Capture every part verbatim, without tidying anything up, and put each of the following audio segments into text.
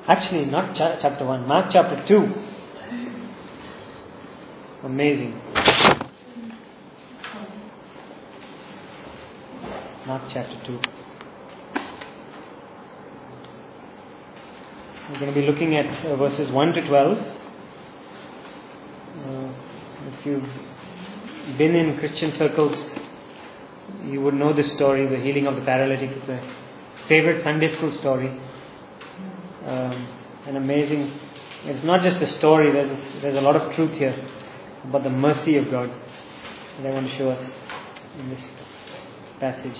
Actually, not cha- chapter one, Mark chapter two. Amazing. Mark chapter two. We're going to be looking at uh, verses one to twelve. Uh, if you've been in Christian circles, you would know this story, the healing of the paralytic. It's a favorite Sunday school story. Um, an amazing, it's not just a story, there's a, there's a lot of truth here about the mercy of God that I want to show us in this passage.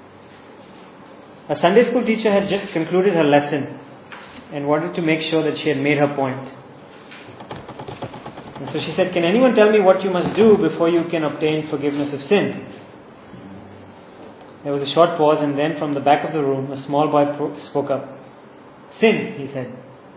A Sunday school teacher had just concluded her lesson and wanted to make sure that she had made her point. And so she said, "Can anyone tell me what you must do before you can obtain forgiveness of sin?" There was a short pause, and then from the back of the room a small boy pro- spoke up. "Sin," he said.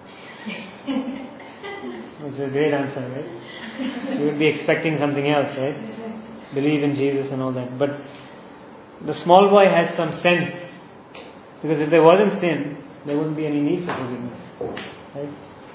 Which is a great answer, right? You would be expecting something else, right? Believe in Jesus and all that. But the small boy has some sense. Because if there wasn't sin, there wouldn't be any need for forgiveness. Right?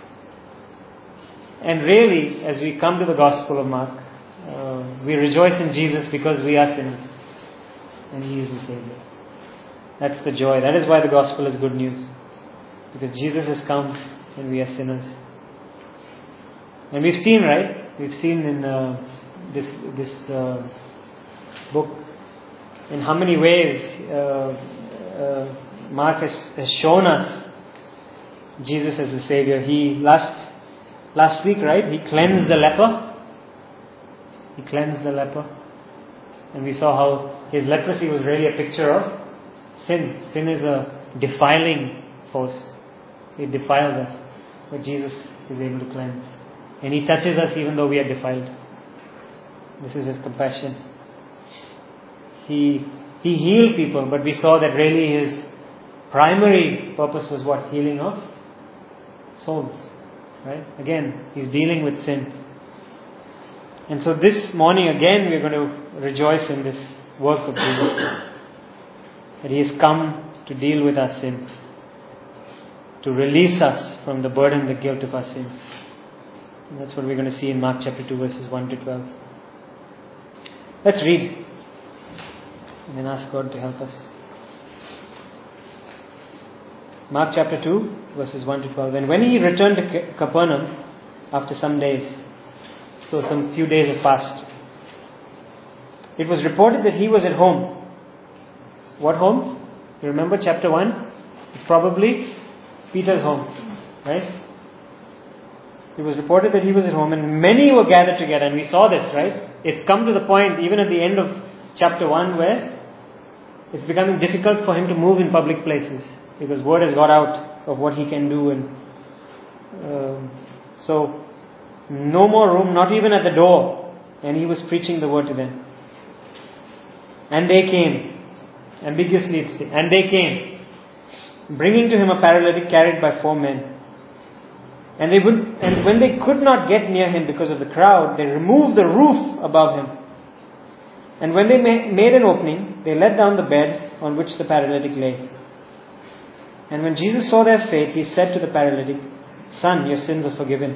And really, as we come to the Gospel of Mark, uh, we rejoice in Jesus because we are sinners. And He is the Savior. That's the joy. That is why the Gospel is good news. Because Jesus has come and we are sinners. And we've seen, right? We've seen in uh, this this uh, book in how many ways uh, uh, Mark has, has shown us Jesus as the Savior. He last last week, right? He cleansed the leper. He cleansed the leper, and we saw how his leprosy was really a picture of sin. Sin is a defiling force. It defiles us, but Jesus is able to cleanse. And He touches us even though we are defiled. This is His compassion. He He healed people, but we saw that really His primary purpose was what? Healing of souls. Right? Again, He's dealing with sin. And so this morning again we are going to rejoice in this work of Jesus. That He has come to deal with our sin. To release us from the burden, the guilt of our sin. And that's what we're going to see in Mark chapter two, verses one to twelve. Let's read. And then ask God to help us. Mark chapter two, verses one to twelve. And when He returned to Capernaum after some days, so some few days have passed, it was reported that He was at home. What home? You remember chapter one? It's probably Peter's home, right? It was reported that He was at home and many were gathered together, and we saw this, right? It's come to the point even at the end of chapter one where it's becoming difficult for Him to move in public places because word has got out of what He can do, and uh, so no more room, not even at the door, and He was preaching the word to them. And they came, ambiguously it's and they came, bringing to Him a paralytic carried by four men. And they would, and when they could not get near Him because of the crowd, they removed the roof above Him. And when they ma- made an opening, they let down the bed on which the paralytic lay. And when Jesus saw their faith, He said to the paralytic, "Son, your sins are forgiven."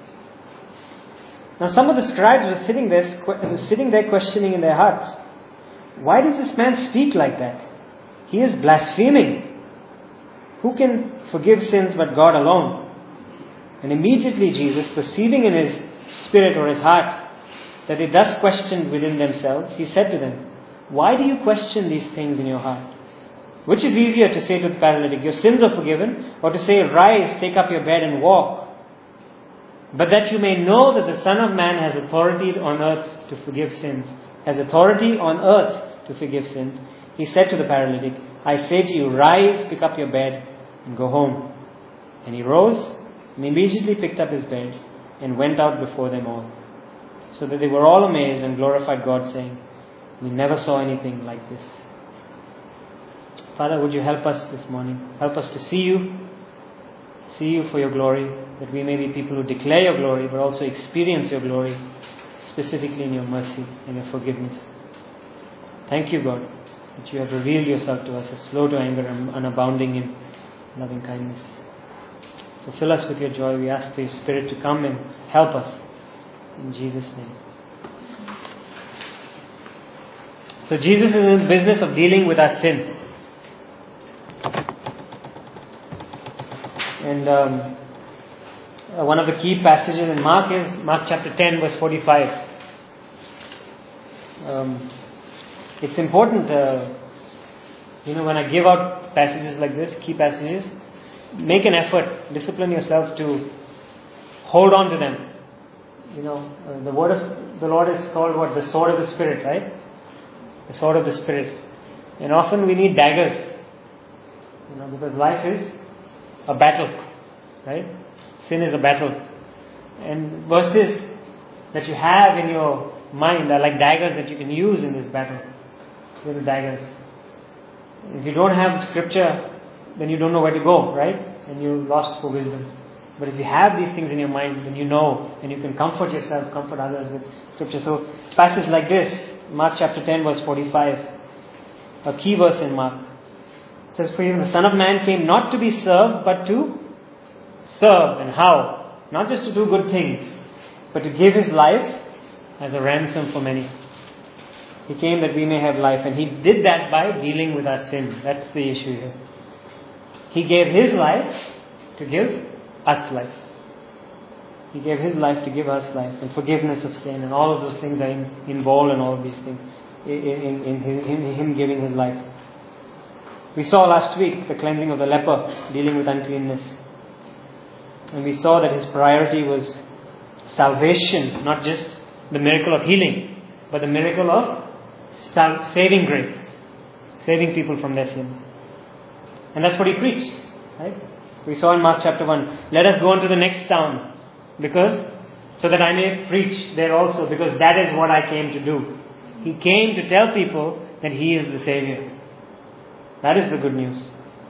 Now some of the scribes were sitting there, sitting there questioning in their hearts, "Why does this man speak like that? He is blaspheming. Who can forgive sins but God alone?" And immediately Jesus, perceiving in His spirit or His heart that they thus questioned within themselves, He said to them, "Why do you question these things in your heart? Which is easier to say to the paralytic, 'Your sins are forgiven,' or to say, 'Rise, take up your bed and walk'? But that you may know that the Son of Man has authority on earth to forgive sins, has authority on earth to forgive sins," He said to the paralytic, "I say to you, rise, pick up your bed and go home." And he rose and immediately picked up his bed and went out before them all, so that they were all amazed and glorified God, saying, "We never saw anything like this." Father, would you help us this morning? Help us to see You, see You for Your glory, that we may be people who declare Your glory, but also experience Your glory, specifically in Your mercy and Your forgiveness. Thank You, God, that You have revealed Yourself to us as slow to anger and abounding in loving kindness. So fill us with your joy. We ask for your Spirit to come and help us. In Jesus' name. So Jesus is in the business of dealing with our sin. And um, uh, one of the key passages in Mark is Mark chapter ten verse forty-five. Um, it's important, uh, you know, when I give out passages like this, key passages, make an effort, discipline yourself to hold on to them. You know, uh, the word of the Lord is called what? The sword of the Spirit, right? The sword of the Spirit. And often we need daggers, you know, because life is a battle, right? Sin is a battle. And verses that you have in your mind are like daggers that you can use in this battle. Little daggers. If you don't have scripture, then you don't know where to go, right? And you're lost for wisdom. But if you have these things in your mind, then you know, and you can comfort yourself, comfort others with scripture. So, passages like this, Mark chapter ten verse forty-five, a key verse in Mark. It says, for even the Son of Man came not to be served, but to serve. And how? Not just to do good things, but to give His life as a ransom for many. He came that we may have life, and He did that by dealing with our sin. That's the issue here. He gave His life to give us life. He gave His life to give us life, and forgiveness of sin, and all of those things are in, involved in all of these things, in, in, in, his, in Him giving His life. We saw last week the cleansing of the leper, dealing with uncleanness. And we saw that His priority was salvation, not just the miracle of healing, but the miracle of sal- saving grace, saving people from their sins. And that's what He preached, right? We saw in Mark chapter one, let us go on to the next town, because, so that I may preach there also, because that is what I came to do. He came to tell people that He is the Savior. That is the good news.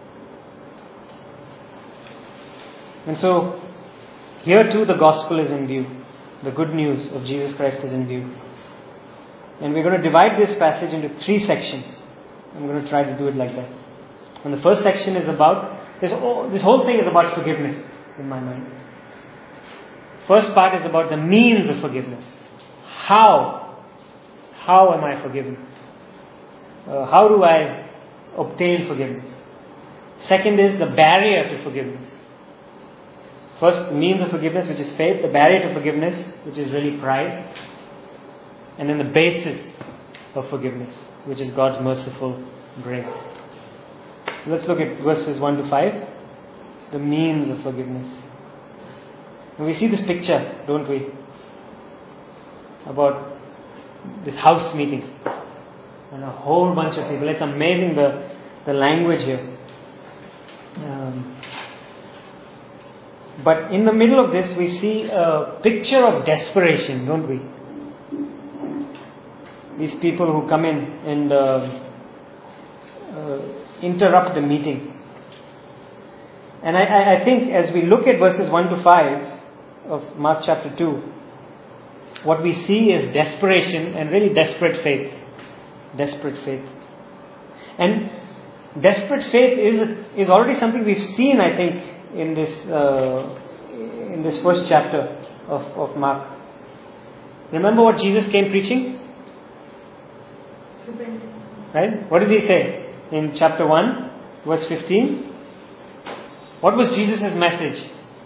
And so, here too the gospel is in view. The good news of Jesus Christ is in view. And we're going to divide this passage into three sections. I'm going to try to do it like that. And the first section is about, this, oh, this whole thing is about forgiveness in my mind. First part is about the means of forgiveness. How? How am I forgiven? Uh, how do I obtain forgiveness? Second is the barrier to forgiveness. First, the means of forgiveness, which is faith. The barrier to forgiveness, which is really pride. And then the basis of forgiveness, which is God's merciful grace. So let's look at verses one to five. The means of forgiveness. And we see this picture, don't we? About this house meeting. And a whole bunch of people. It's amazing the, the language here. Um, but in the middle of this, we see a picture of desperation, don't we? These people who come in and uh, uh, interrupt the meeting. And I, I think as we look at verses one to five of Mark chapter two, what we see is desperation and really desperate faith. Desperate faith. And desperate faith is is already something we've seen, I think, in this uh, in this first chapter of, of Mark. Remember what Jesus came preaching? Right? What did He say in chapter one, verse fifteen? What was Jesus' message?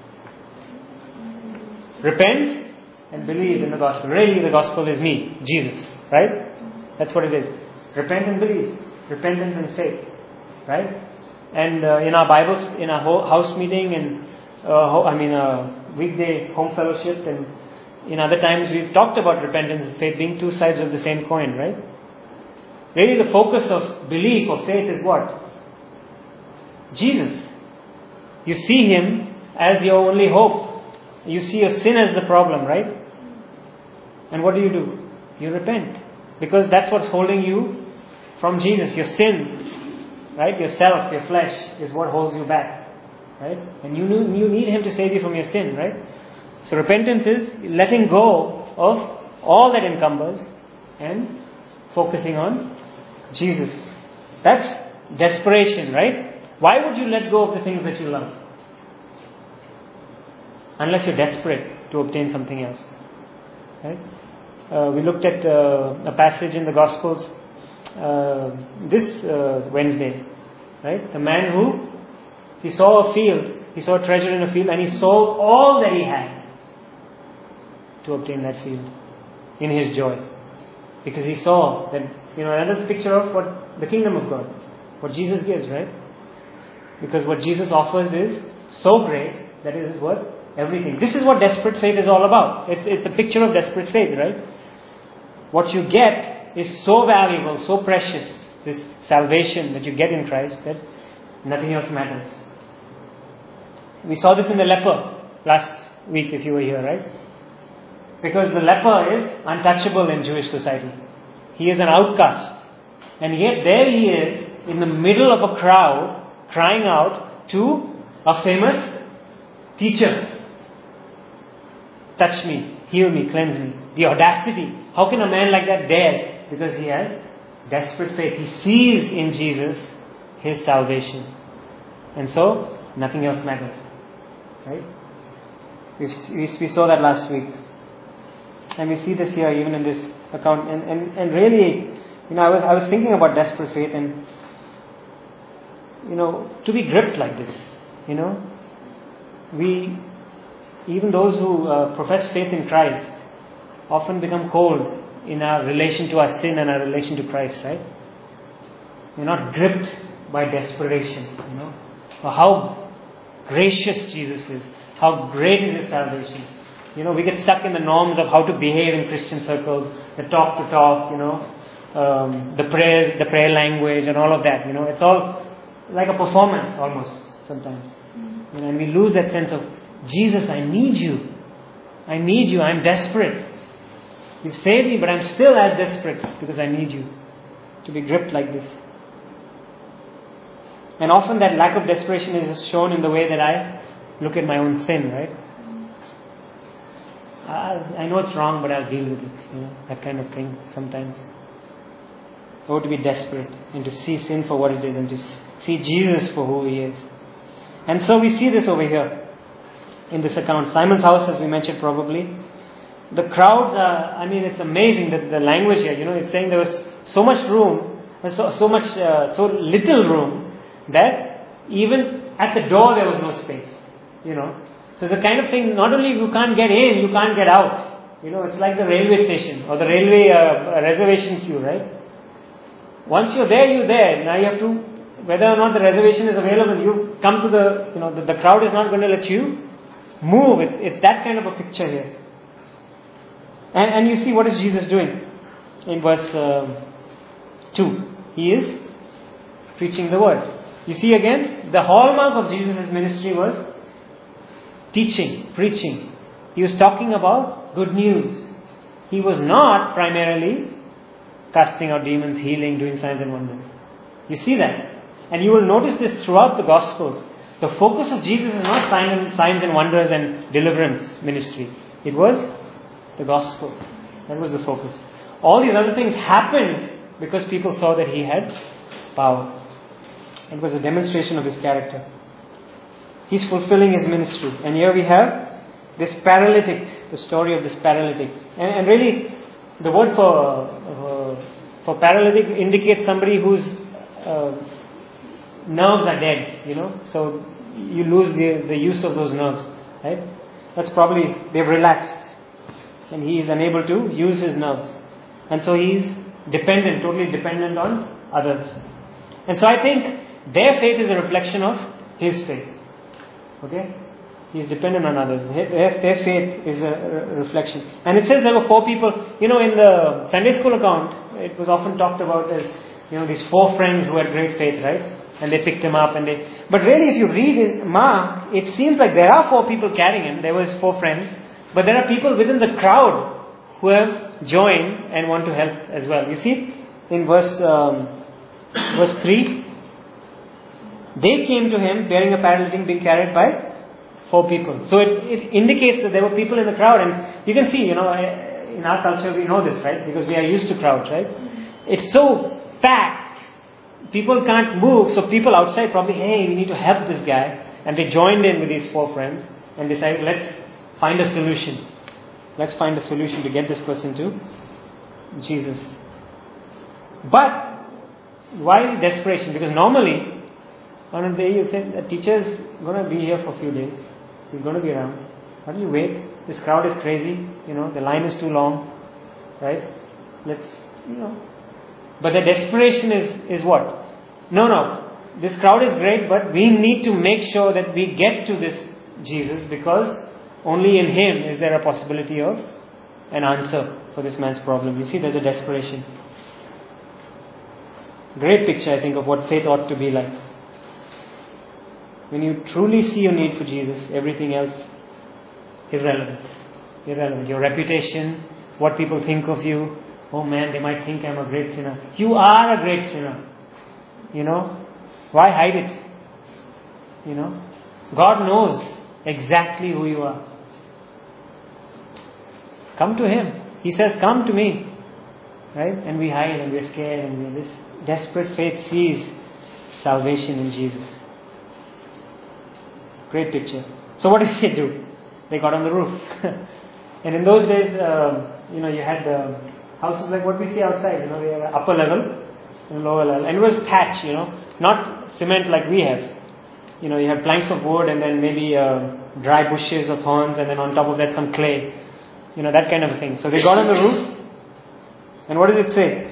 Repent and believe in the gospel. Really, the gospel is me, Jesus. Right? That's what it is. Repent and believe. Repentance and faith. Right? And uh, in our Bibles, in our ho- house meeting, and uh, ho- I mean, uh, weekday home fellowship, and in other times we've talked about repentance and faith being two sides of the same coin, right? Really, the focus of belief or faith is what? Jesus. You see Him as your only hope. You see your sin as the problem, right? And what do you do? You repent. Because that's what's holding you from Jesus. Your sin, right? Yourself, your flesh is what holds you back, right? And you you need Him to save you from your sin, right? So repentance is letting go of all that encumbers and focusing on Jesus. That's desperation, right? Why would you let go of the things that you love? unless you're desperate to obtain something else. Right? Uh, we looked at uh, a passage in the Gospels uh, this uh, Wednesday. Right? The man who, he saw a field, he saw a treasure in a field, and he sold all that he had to obtain that field in his joy. Because he saw that, you know, that is a picture of what the kingdom of God, what Jesus gives, right? Because what Jesus offers is so great that it is worth everything. This is what desperate faith is all about. It's, it's a picture of desperate faith, right? What you get is so valuable, so precious, this salvation that you get in Christ, that nothing else matters. We saw this in the leper last week, if you were here, right? Because the leper is untouchable in Jewish society. He is an outcast. And yet there he is in the middle of a crowd crying out to a famous teacher. Touch me, heal me, cleanse me. The audacity. How can a man like that dare? Because he has desperate faith. He sees in Jesus his salvation. And so, nothing else matters. Right? We, we saw that last week. And we see this here even in this account. And, and, and really, you know, I was I was thinking about desperate faith, and, you know, to be gripped like this, you know, we, even those who uh, profess faith in Christ, often become cold in our relation to our sin and our relation to Christ, right? We're not gripped by desperation, you know, or how gracious Jesus is, how great is His salvation. You know, we get stuck in the norms of how to behave in Christian circles, the talk to talk, you know, um, the prayer, the prayer language, and all of that. You know, it's all like a performance almost sometimes. You know, and we lose that sense of, Jesus, I need you. I need you. I'm desperate. You've saved me, but I'm still as desperate because I need you. To be gripped like this. And often that lack of desperation is shown in the way that I look at my own sin, right? I, I know it's wrong, but I'll deal with it. You know, that kind of thing sometimes. Or to be desperate and to see sin for what it is and to see Jesus for who He is. And so we see this over here in this account. Simon's house, as we mentioned probably. The crowds are, I mean, it's amazing that the language here, you know, it's saying there was so much room, so, so much, uh, so little room that even at the door there was no space, you know. So it's the kind of thing, not only you can't get in, you can't get out. You know, it's like the railway station or the railway uh, reservation queue, right? Once you're there, you're there. Now you have to, whether or not the reservation is available, you come to the, you know, the, the crowd is not going to let you move. It's, it's that kind of a picture here. And, and you see, what is Jesus doing? In verse uh, two. He is preaching the word. You see again, the hallmark of Jesus' ministry was teaching, preaching. He was talking about good news. He was not primarily casting out demons, healing, doing signs and wonders. You see that? And you will notice this throughout the Gospels. The focus of Jesus is not signs and wonders and deliverance ministry. It was the Gospel. That was the focus. All these other things happened because people saw that He had power. It was a demonstration of His character. He's fulfilling His ministry. And here we have this paralytic, the story of this paralytic. And, and really, the word for uh, for paralytic indicates somebody whose uh, nerves are dead, you know. So you lose the, the use of those nerves, right? That's probably, they've relaxed. And he is unable to use his nerves. And so he's dependent, totally dependent on others. And so I think their faith is a reflection of his faith. Okay? He's dependent on others. Their, their faith is a reflection. And it says there were four people. You know, in the Sunday school account, it was often talked about as, you know, these four friends who had great faith, right? And they picked him up and they... But really, if you read in Mark, it seems like there are four people carrying him. There was four friends. But there are people within the crowd who have joined and want to help as well. You see, in verse um, verse three, they came to him bearing a paralytic being carried by four people. So it, it indicates that there were people in the crowd. And you can see, you know, in our culture we know this, right? Because we are used to crowds, right? It's so packed. People can't move. So people outside probably, hey, we need to help this guy. And they joined in with these four friends and decided, let's find a solution. Let's find a solution to get this person to Jesus. But why desperation? Because normally, on a day you say, the teacher is going to be here for a few days. He's going to be around. Why don't you wait? This crowd is crazy. You know, the line is too long. Right? Let's, you know. But the desperation is, is what? No, no. This crowd is great, but we need to make sure that we get to this Jesus, because only in Him is there a possibility of an answer for this man's problem. You see, there's a desperation. Great picture, I think, of what faith ought to be like. When you truly see your need for Jesus, everything else irrelevant. Irrelevant. Your reputation, what people think of you. Oh man, they might think I'm a great sinner. You are a great sinner. You know, why hide it? You know, God knows exactly who you are. Come to Him. He says, come to me. Right? And we hide and we're scared, and we're this desperate faith sees salvation in Jesus. Great picture. So what did they do? They got on the roof. And in those days, uh, you know, you had uh, houses like what we see outside. You know, they have upper level and lower level. And it was thatch, you know, not cement like we have. You know, you have planks of wood and then maybe uh, dry bushes or thorns, and then on top of that some clay. You know, that kind of a thing. So they got on the roof. And what does it say?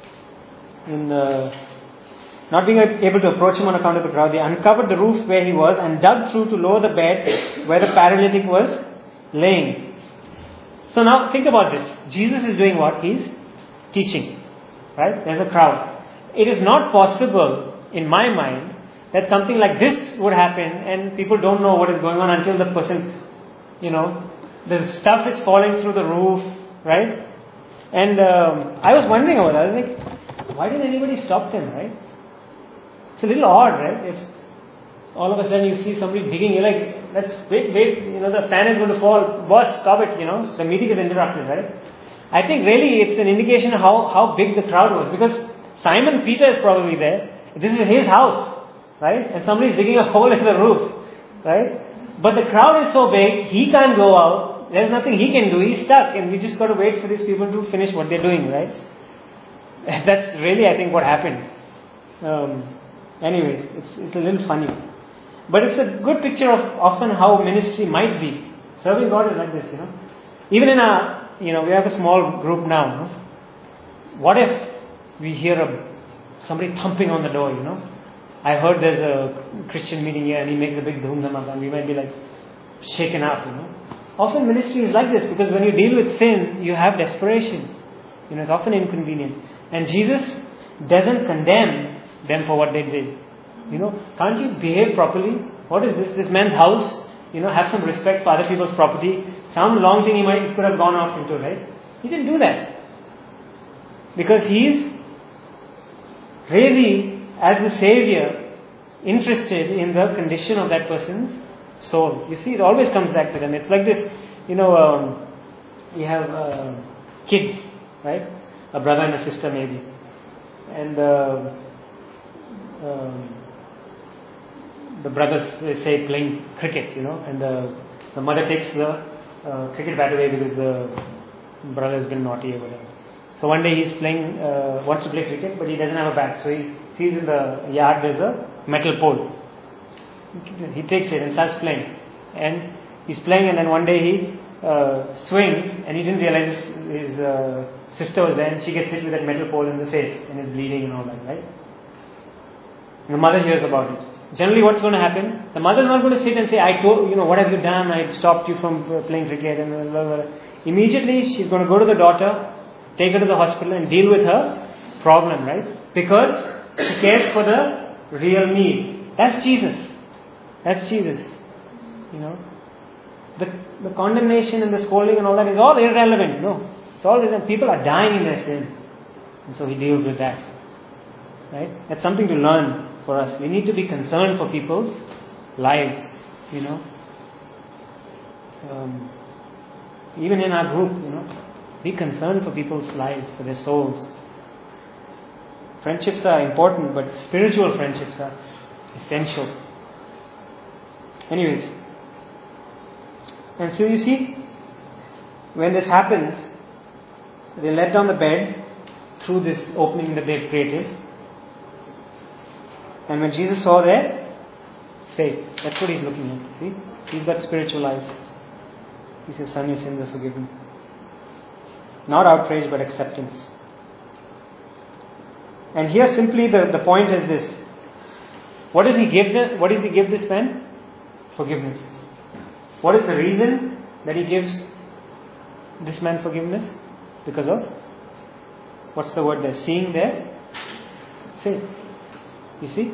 In uh, not being able to approach him on account of the crowd, they uncovered the roof where he was and dug through to lower the bed where the paralytic was laying. So now think about this. Jesus is doing what? He's teaching. Right? There's a crowd. It is not possible, in my mind, that something like this would happen and people don't know what is going on until the person, you know, the stuff is falling through the roof, right? And um, I was wondering about that. I was like, why didn't anybody stop them, right? It's a little odd, right? If all of a sudden you see somebody digging, you're like, let's wait, wait, you know, the fan is going to fall. Boss, stop it, you know. The meeting is interrupted, right? I think really it's an indication of how, how big the crowd was. Because Simon Peter is probably there. This is his house, right? And somebody's digging a hole in the roof, right? But the crowd is so big, he can't go out. There's nothing he can do. He's stuck. And we just got to wait for these people to finish what they're doing, right? That's really, I think, what happened. Um, anyway, it's, it's a little funny. But it's a good picture of often how ministry might be. Serving God is like this, you know. Even in our, you know, we have a small group now. You know? What if we hear a, somebody thumping on the door, you know. I heard there's a Christian meeting here and he makes a big dhoom dhamaka, and we might be like shaken up, you know. Often ministry is like this, because when you deal with sin, you have desperation. You know, it's often inconvenient. And Jesus doesn't condemn them for what they did. You know, can't you behave properly? What is this? This man's house, you know, have some respect for other people's property. Some long thing he might he could have gone off into, right? He didn't do that. Because he's really, as the Savior, interested in the condition of that person's soul. You see, it always comes back to them. It's like this, you know, um, you have uh, kids, right? A brother and a sister maybe. And uh, um, the brothers, they say, playing cricket, you know, and the, the mother takes the uh, cricket bat away because the brother has been naughty or whatever. So one day he's playing, uh, wants to play cricket, but he doesn't have a bat. So he sees in the yard there's a metal pole. He takes it and starts playing. And he's playing, and then one day he uh, swings, and he didn't realize his, his uh, sister was there, and she gets hit with that metal pole in the face, and is bleeding and all that, right? And the mother hears about it. Generally, what's going to happen? The mother's not going to sit and say, I told, you know, what have you done? I stopped you from playing cricket, and blah, blah, blah. Immediately, she's going to go to the daughter, take her to the hospital, and deal with her problem, right? Because she cares for the real need. That's Jesus. That's Jesus. You know, the the condemnation and the scolding and all that is all irrelevant. No, it's all irrelevant. People are dying in their sin, and so he deals with that. Right? That's something to learn for us. We need to be concerned for people's lives. You know, um, even in our group, you know, be concerned for people's lives, for their souls. Friendships are important, but spiritual friendships are essential. Anyways, And so you see, when this happens, they let down the bed through this opening that they've created. And when Jesus saw their faith, that's what he's looking at. See? He's got spiritual eyes. He says, son, your sins are forgiven. Not outrage, but acceptance. And here simply the, the point is this. What does he give the, what does he give this man? Forgiveness. What is the reason that he gives this man forgiveness? Because of, what's the word there? Seeing their faith. You see?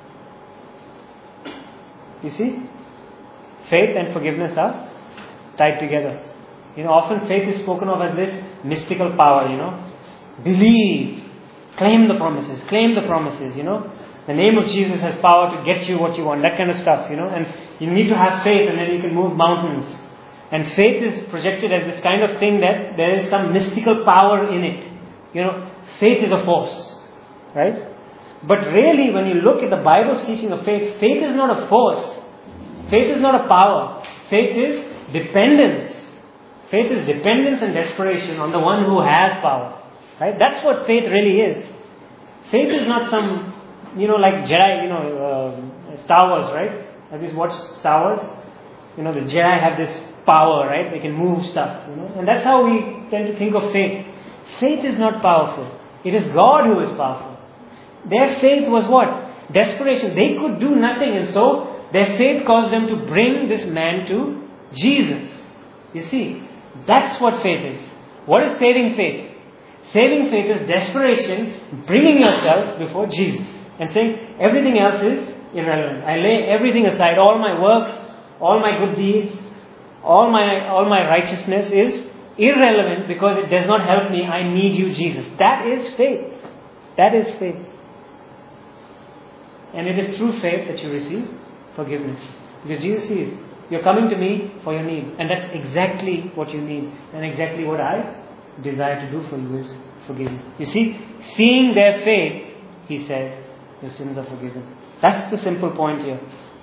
You see? Faith and forgiveness are tied together. You know, often faith is spoken of as this mystical power, you know. Believe. Claim the promises. Claim the promises, you know. The name of Jesus has power to get you what you want. That kind of stuff, you know. And you need to have faith and then you can move mountains. And faith is projected as this kind of thing that there is some mystical power in it. You know, faith is a force. Right? But really, when you look at the Bible's teaching of faith, faith is not a force. Faith is not a power. Faith is dependence. Faith is dependence and desperation on the one who has power. Right? That's what faith really is. Faith is not some, you know, like Jedi, you know, uh, Star Wars, right? Have you watched Star Wars? You know, the Jedi have this power, right? They can move stuff, you know. And that's how we tend to think of faith. Faith is not powerful. It is God who is powerful. Their faith was what? Desperation. They could do nothing, and so their faith caused them to bring this man to Jesus. You see, that's what faith is. What is saving faith? Saving faith is desperation, bringing yourself before Jesus and saying everything else is irrelevant. I lay everything aside, all my works, all my good deeds, all my all my righteousness is irrelevant because it does not help me. I need you, Jesus. That is faith. That is faith. And it is through faith that you receive forgiveness. Because Jesus says, you're coming to me for your need. And that's exactly what you need. And exactly what I desire to do for you is forgive you. You see, seeing their faith, he said, your sins are forgiven. That's the simple point here.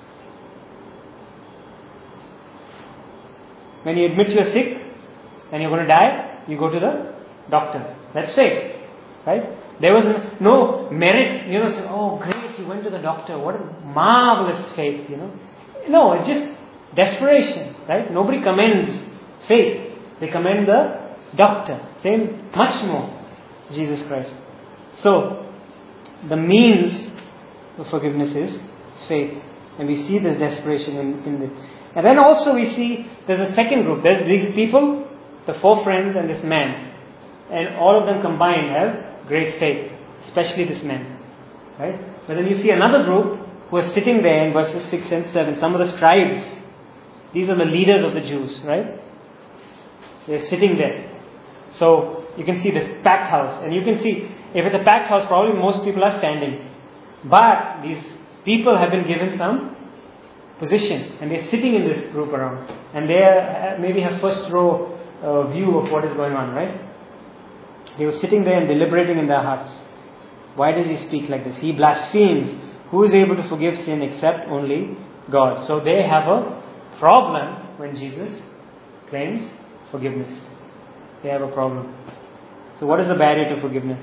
When you admit you're sick and you're going to die, you go to the doctor. That's faith. Right? There was no merit, you know, say, oh great, you went to the doctor. What a marvelous faith, you know. No, it's just desperation, right? Nobody commends faith. They commend the doctor. Same, much more, Jesus Christ. So, the means of forgiveness is faith. And we see this desperation in, in it. And then also we see there's a second group. There's these people, the four friends and this man. And all of them combined have great faith. Especially this man. Right? But then you see another group who are sitting there in verses six and seven. Some of the scribes. These are the leaders of the Jews. Right? They're sitting there. So you can see this packed house. And you can see, if it's a packed house, probably most people are standing. But these people have been given some position. And they're sitting in this group around. And they are, maybe have first row uh, view of what is going on. Right? They were sitting there and deliberating in their hearts. Why does he speak like this? He blasphemes. Who is able to forgive sin except only God? So they have a problem when Jesus claims forgiveness. They have a problem. So what is the barrier to forgiveness?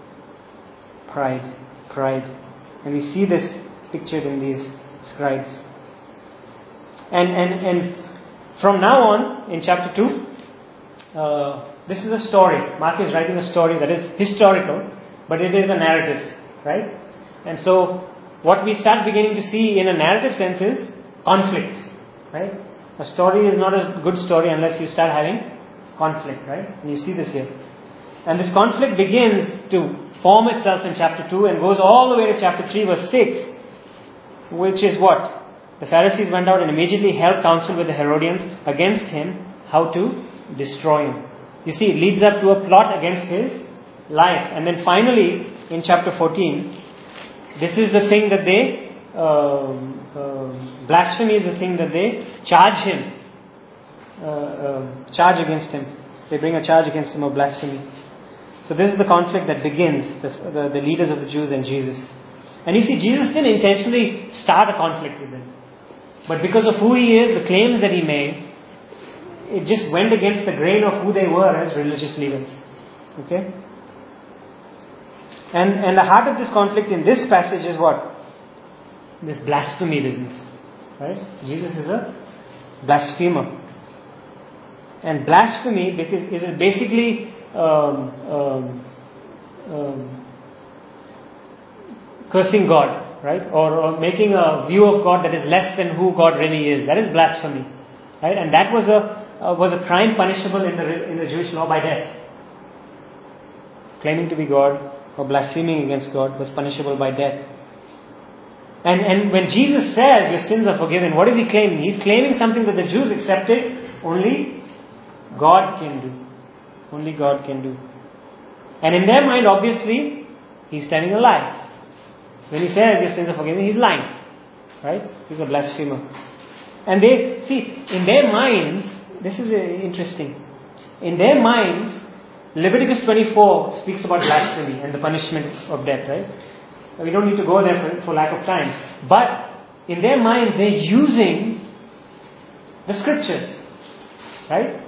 Pride. Pride. And we see this pictured in these scribes. And and, and from now on, in chapter two, uh, this is a story. Mark is writing a story that is historical, but it is a narrative, right? And so, what we start beginning to see in a narrative sense is conflict, right? A story is not a good story unless you start having conflict, right? And you see this here. And this conflict begins to form itself in chapter two and goes all the way to chapter three, verse six, which is what? The Pharisees went out and immediately held counsel with the Herodians against him, how to destroy him. You see, it leads up to a plot against his life. And then finally, in chapter fourteen, this is the thing that they, uh, uh, blasphemy is the thing that they charge him, uh, uh, charge against him. They bring a charge against him of blasphemy. So this is the conflict that begins, the, the, the leaders of the Jews and Jesus. And you see, Jesus didn't intentionally start a conflict with them. But because of who he is, the claims that he made, it just went against the grain of who they were as religious leaders. Okay? And, and the heart of this conflict in this passage is what? This blasphemy business. Right? Jesus is a blasphemer. And blasphemy is basically um, um, um, cursing God, right? Or, or making a view of God that is less than who God really is. That is blasphemy. Right? And that was a uh, was a crime punishable in the in the Jewish law by death. Claiming to be God or blaspheming against God was punishable by death. And and when Jesus says your sins are forgiven, what is he claiming? He's claiming something that the Jews accepted only God can do. Only God can do. And in their mind, obviously, he's telling a lie. When he says your sins are forgiven, he's lying. Right? He's a blasphemer. And they, see, in their minds, this is interesting. In their minds, Leviticus twenty-four speaks about blasphemy and the punishment of death, right? We don't need to go there for, for lack of time. But in their mind, they're using the scriptures. Right?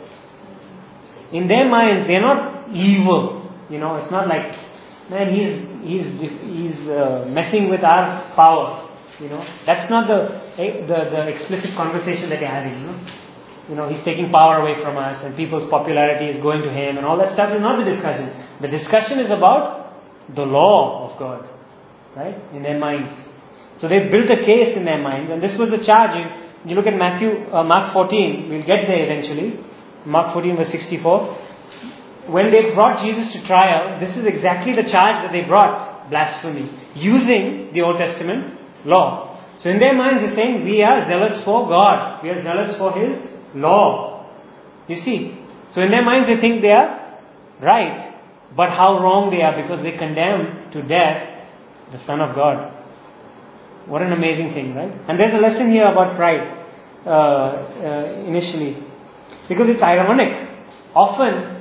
In their minds, they're not evil. You know, it's not like, man, he's he's he's uh, messing with our power. You know, that's not the the the explicit conversation that they're having. You know, you know, he's taking power away from us, and people's popularity is going to him, and all that stuff is not the discussion. The discussion is about the law of God, right? In their minds. So they've built a case in their minds, and this was the charge. You, you look at Matthew, uh, Mark fourteen. We'll get there eventually. Mark fourteen verse sixty-four. When they brought Jesus to trial, this is exactly the charge that they brought: blasphemy, using the Old Testament law. So in their minds they're saying, we are zealous for God. We are zealous for His law. You see. So in their minds they think they are right. But how wrong they are, because they condemn to death the Son of God. What an amazing thing, right? And there's a lesson here about pride uh, uh, initially. Because it's ironic. Often,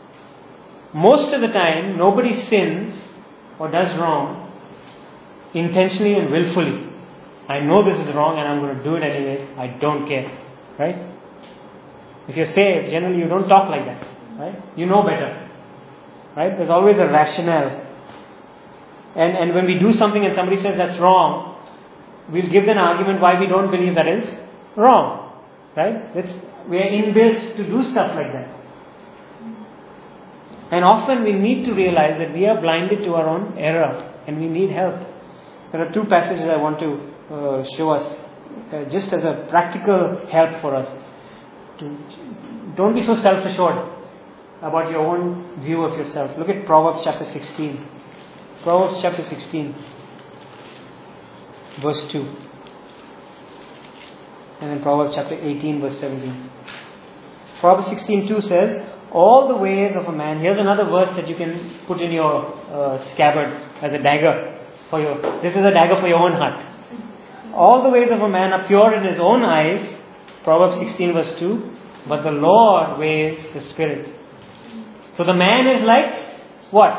most of the time, nobody sins or does wrong intentionally and willfully. I know this is wrong and I'm going to do it anyway. I don't care. Right? If you're saved, generally you don't talk like that. Right? You know better. Right? There's always a rationale. And, and when we do something and somebody says that's wrong, we'll give them an argument why we don't believe that is wrong. Right? It's, we are inbuilt to do stuff like that. And often we need to realize that we are blinded to our own error and we need help. There are two passages I want to uh, show us uh, just as a practical help for us. To, don't be so self-assured about your own view of yourself. Look at Proverbs chapter sixteen. Proverbs chapter sixteen, verse two. And then Proverbs chapter eighteen, verse seventeen. Proverbs sixteen two says, all the ways of a man. Here's another verse that you can put in your uh, scabbard as a dagger. For your, this is a dagger for your own heart. All the ways of a man are pure in his own eyes. Proverbs sixteen verse two. But the Lord weighs the spirit. So the man is like, what?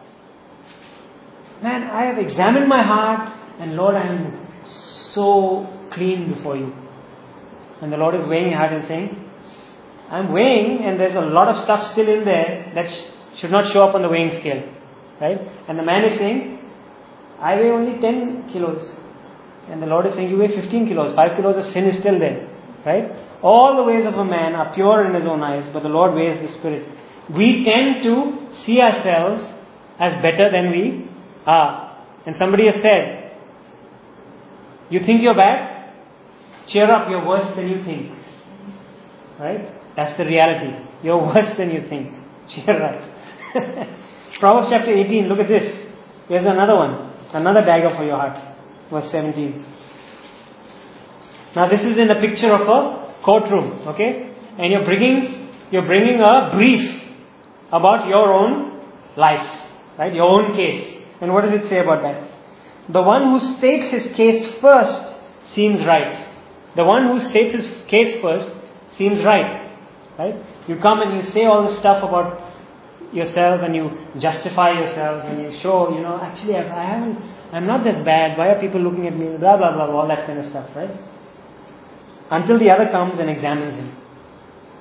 Man, I have examined my heart, and Lord, I am so clean before you. And the Lord is weighing your heart and saying, I'm weighing, and there's a lot of stuff still in there that sh- should not show up on the weighing scale. Right? And the man is saying, I weigh only ten kilos. And the Lord is saying, you weigh fifteen kilos. five kilos of sin is still there. Right? All the ways of a man are pure in his own eyes, but the Lord weighs the spirit. We tend to see ourselves as better than we are. And somebody has said, you think you're bad? Cheer up, you're worse than you think. Right? That's the reality. You're worse than you think. Cheer up. Proverbs chapter eighteen, look at this. Here's another one. Another dagger for your heart. Verse seventeen. Now this is in a picture of a courtroom. Okay? And you're bringing, you're bringing a brief about your own life. Right? Your own case. And what does it say about that? The one who states his case first seems right. The one who states his case first seems right. Right? You come and you say all this stuff about yourself and you justify yourself and you show, you know, actually I, I haven't, I'm not this bad. Why are people looking at me? Blah, blah, blah, all that kind of stuff, right? Until the other comes and examines him.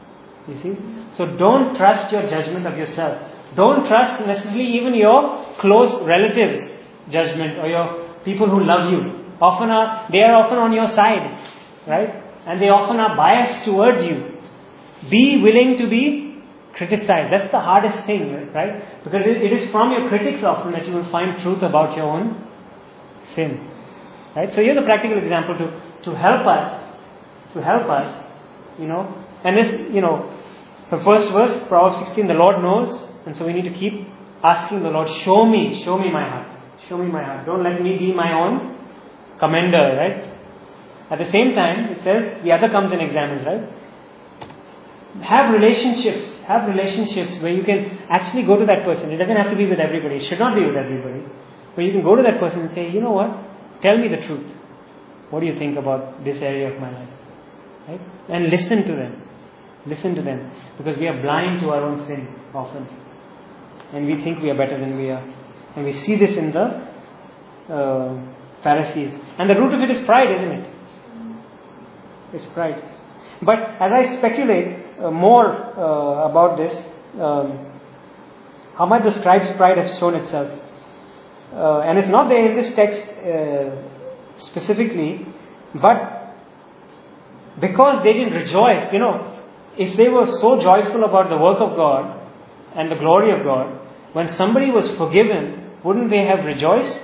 You see? So don't trust your judgment of yourself. Don't trust necessarily even your close relatives' judgment or your people who love you. Often are, they are often on your side, right? And they often are biased towards you. Be willing to be criticized. That's the hardest thing, right? Because it is from your critics often that you will find truth about your own sin. Right? So here's a practical example to, to help us, to help us, you know. And this, you know, the first verse, Proverbs sixteen, the Lord knows. And so we need to keep asking the Lord, show me, show me my heart. Show me my heart. Don't let me be my own commender, right? At the same time, it says, the other comes and examines, right? Have relationships. Have relationships where you can actually go to that person. It doesn't have to be with everybody. It should not be with everybody. But you can go to that person and say, you know what? Tell me the truth. What do you think about this area of my life? Right? And listen to them. Listen to them. Because we are blind to our own sin often. And we think we are better than we are. And we see this in the uh, Pharisees. And the root of it is pride, isn't it? It's pride. But as I speculate uh, more uh, about this, um, how might the scribe's pride have shown itself? Uh, and it's not there in this text uh, specifically, but because they didn't rejoice, you know, if they were so joyful about the work of God and the glory of God, when somebody was forgiven, wouldn't they have rejoiced?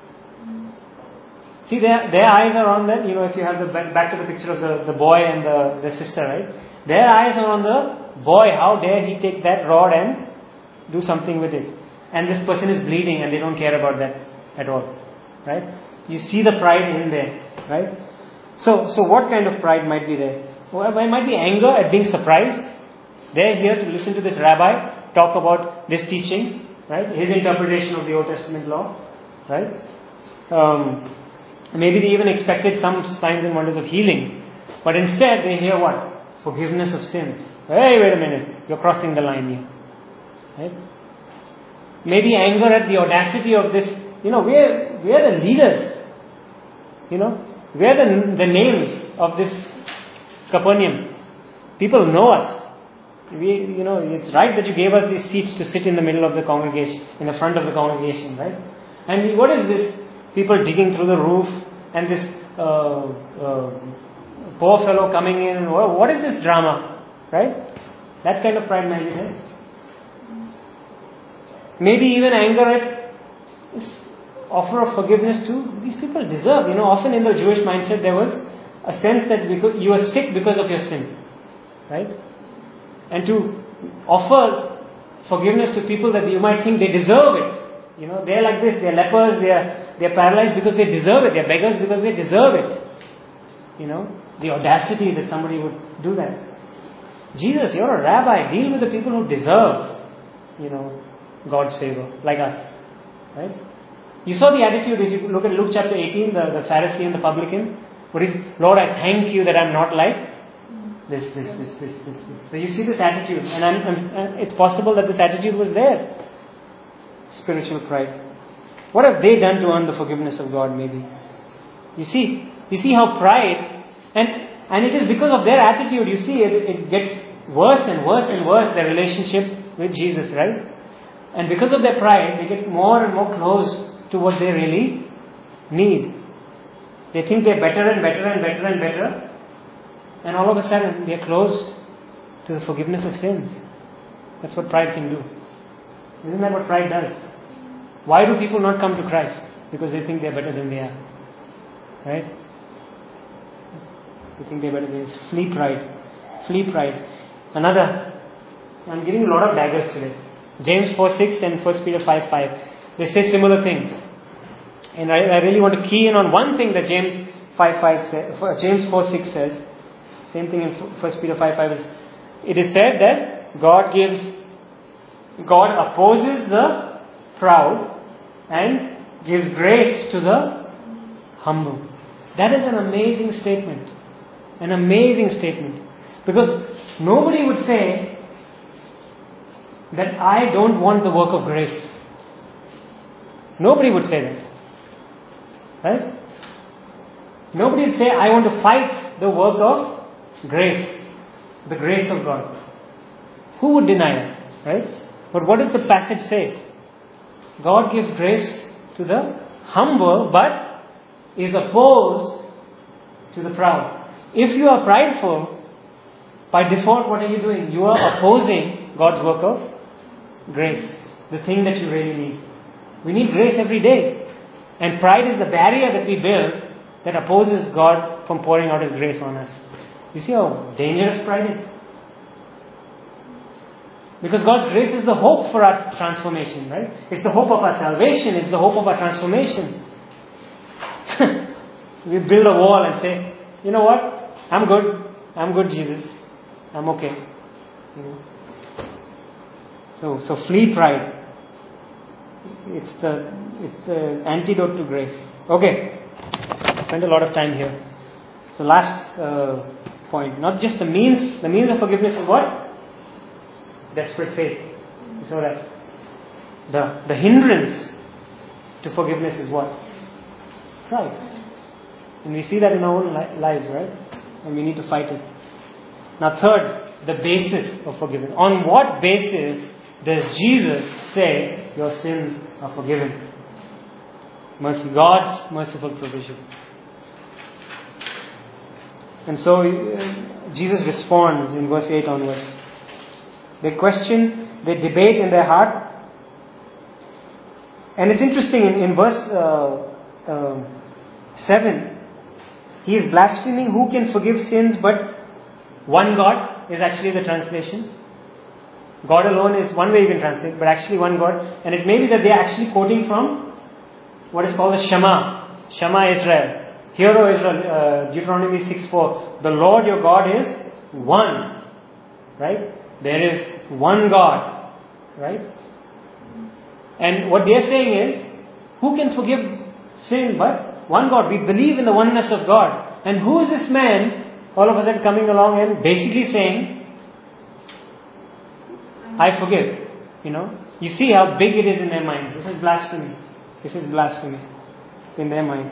See, their, their eyes are on that, you know, if you have the back to the picture of the, the boy and the, the sister, right? Their eyes are on the boy. How dare he take that rod and do something with it? And this person is bleeding and they don't care about that at all, right? You see the pride in there, right? So, so what kind of pride might be there? Well, it might be anger at being surprised. They're here to listen to this rabbi talk about this teaching, right? His interpretation of the Old Testament law, right? Um, maybe they even expected some signs and wonders of healing, but instead they hear what? Forgiveness of sins. Hey, wait a minute, you're crossing the line here, right? Maybe anger at the audacity of this. You know, we're we're the leaders. You know, we're the the names of this Capernaum. People know us. We, you know, it's right that you gave us these seats to sit in the middle of the congregation, in the front of the congregation, right? And what is this? People digging through the roof, and this uh, uh, poor fellow coming in. What, what is this drama, right? That kind of pride might be there. Maybe even anger at this offer of forgiveness too. These people deserve. You know, often in the Jewish mindset there was a sense that because you are sick because of your sin, right? And to offer forgiveness to people that you might think they deserve it. You know, they're like this. They're lepers. They're they're paralyzed because they deserve it. They're beggars because they deserve it. You know, the audacity that somebody would do that. Jesus, you're a rabbi. Deal with the people who deserve, you know, God's favor, like us, right? You saw the attitude. If you look at Luke chapter eighteen, the, the Pharisee and the publican. What is, Lord, I thank you that I'm not like this, this, this, this, this, this. So you see this attitude, and I'm, I'm, it's possible that this attitude was there. Spiritual pride. What have they done to earn the forgiveness of God? Maybe. You see, you see how pride, and and it is because of their attitude. You see, it, it gets worse and worse and worse. Their relationship with Jesus, right? And because of their pride, they get more and more close to what they really need. They think they're better and better and better and better. And all of a sudden, they're close to the forgiveness of sins. That's what pride can do. Isn't that what pride does? Why do people not come to Christ? Because they think they're better than they are. Right? They think they're better than they are. Flee pride. Flee pride. Another, I'm giving a lot of daggers today. James four six and First Peter five five. They say similar things. And I, I really want to key in on one thing that James five five says, James four six says. Same thing in First Peter five five is, it is said that God gives, God opposes the proud and gives grace to the humble. That is an amazing statement. An amazing statement. Because nobody would say that I don't want the work of grace. Nobody would say that. Right? Nobody would say I want to fight the work of grace. The grace of God. Who would deny it? Right? But what does the passage say? God gives grace to the humble, but is opposed to the proud. If you are prideful, by default, what are you doing? You are opposing God's work of grace, the thing that you really need. We need grace every day. And pride is the barrier that we build that opposes God from pouring out His grace on us. You see how dangerous pride is? Because God's grace is the hope for our transformation, right? It's the hope of our salvation. It's the hope of our transformation. We build a wall and say, you know what? I'm good. I'm good, Jesus. I'm okay. You know. So, so flee pride. It's the it's the antidote to grace. Okay. Spend a lot of time here. So last uh, point. Not just the means. The means of forgiveness is what? Desperate faith. You saw that. The, the hindrance to forgiveness is what? Pride. And we see that in our own li- lives, right? And we need to fight it. Now third, the basis of forgiveness. On what basis does Jesus say your sins are forgiven? Mercy. God's merciful provision. And so uh, Jesus responds in verse eight onwards. They question, they debate in their heart. And it's interesting, in, in verse uh, uh, seven, he is blaspheming. Who can forgive sins but one God is actually the translation. God alone is one way you can translate, but actually one God. And it may be that they are actually quoting from what is called the Shema. Shema Israel. Hear, O Israel, uh, Deuteronomy six four. The Lord your God is one. Right? There is one God, right? And what they are saying is, who can forgive sin but one God? We believe in the oneness of God. And who is this man all of a sudden coming along and basically saying, I forgive? You know, you see how big it is in their mind. This is blasphemy. This is blasphemy in their mind.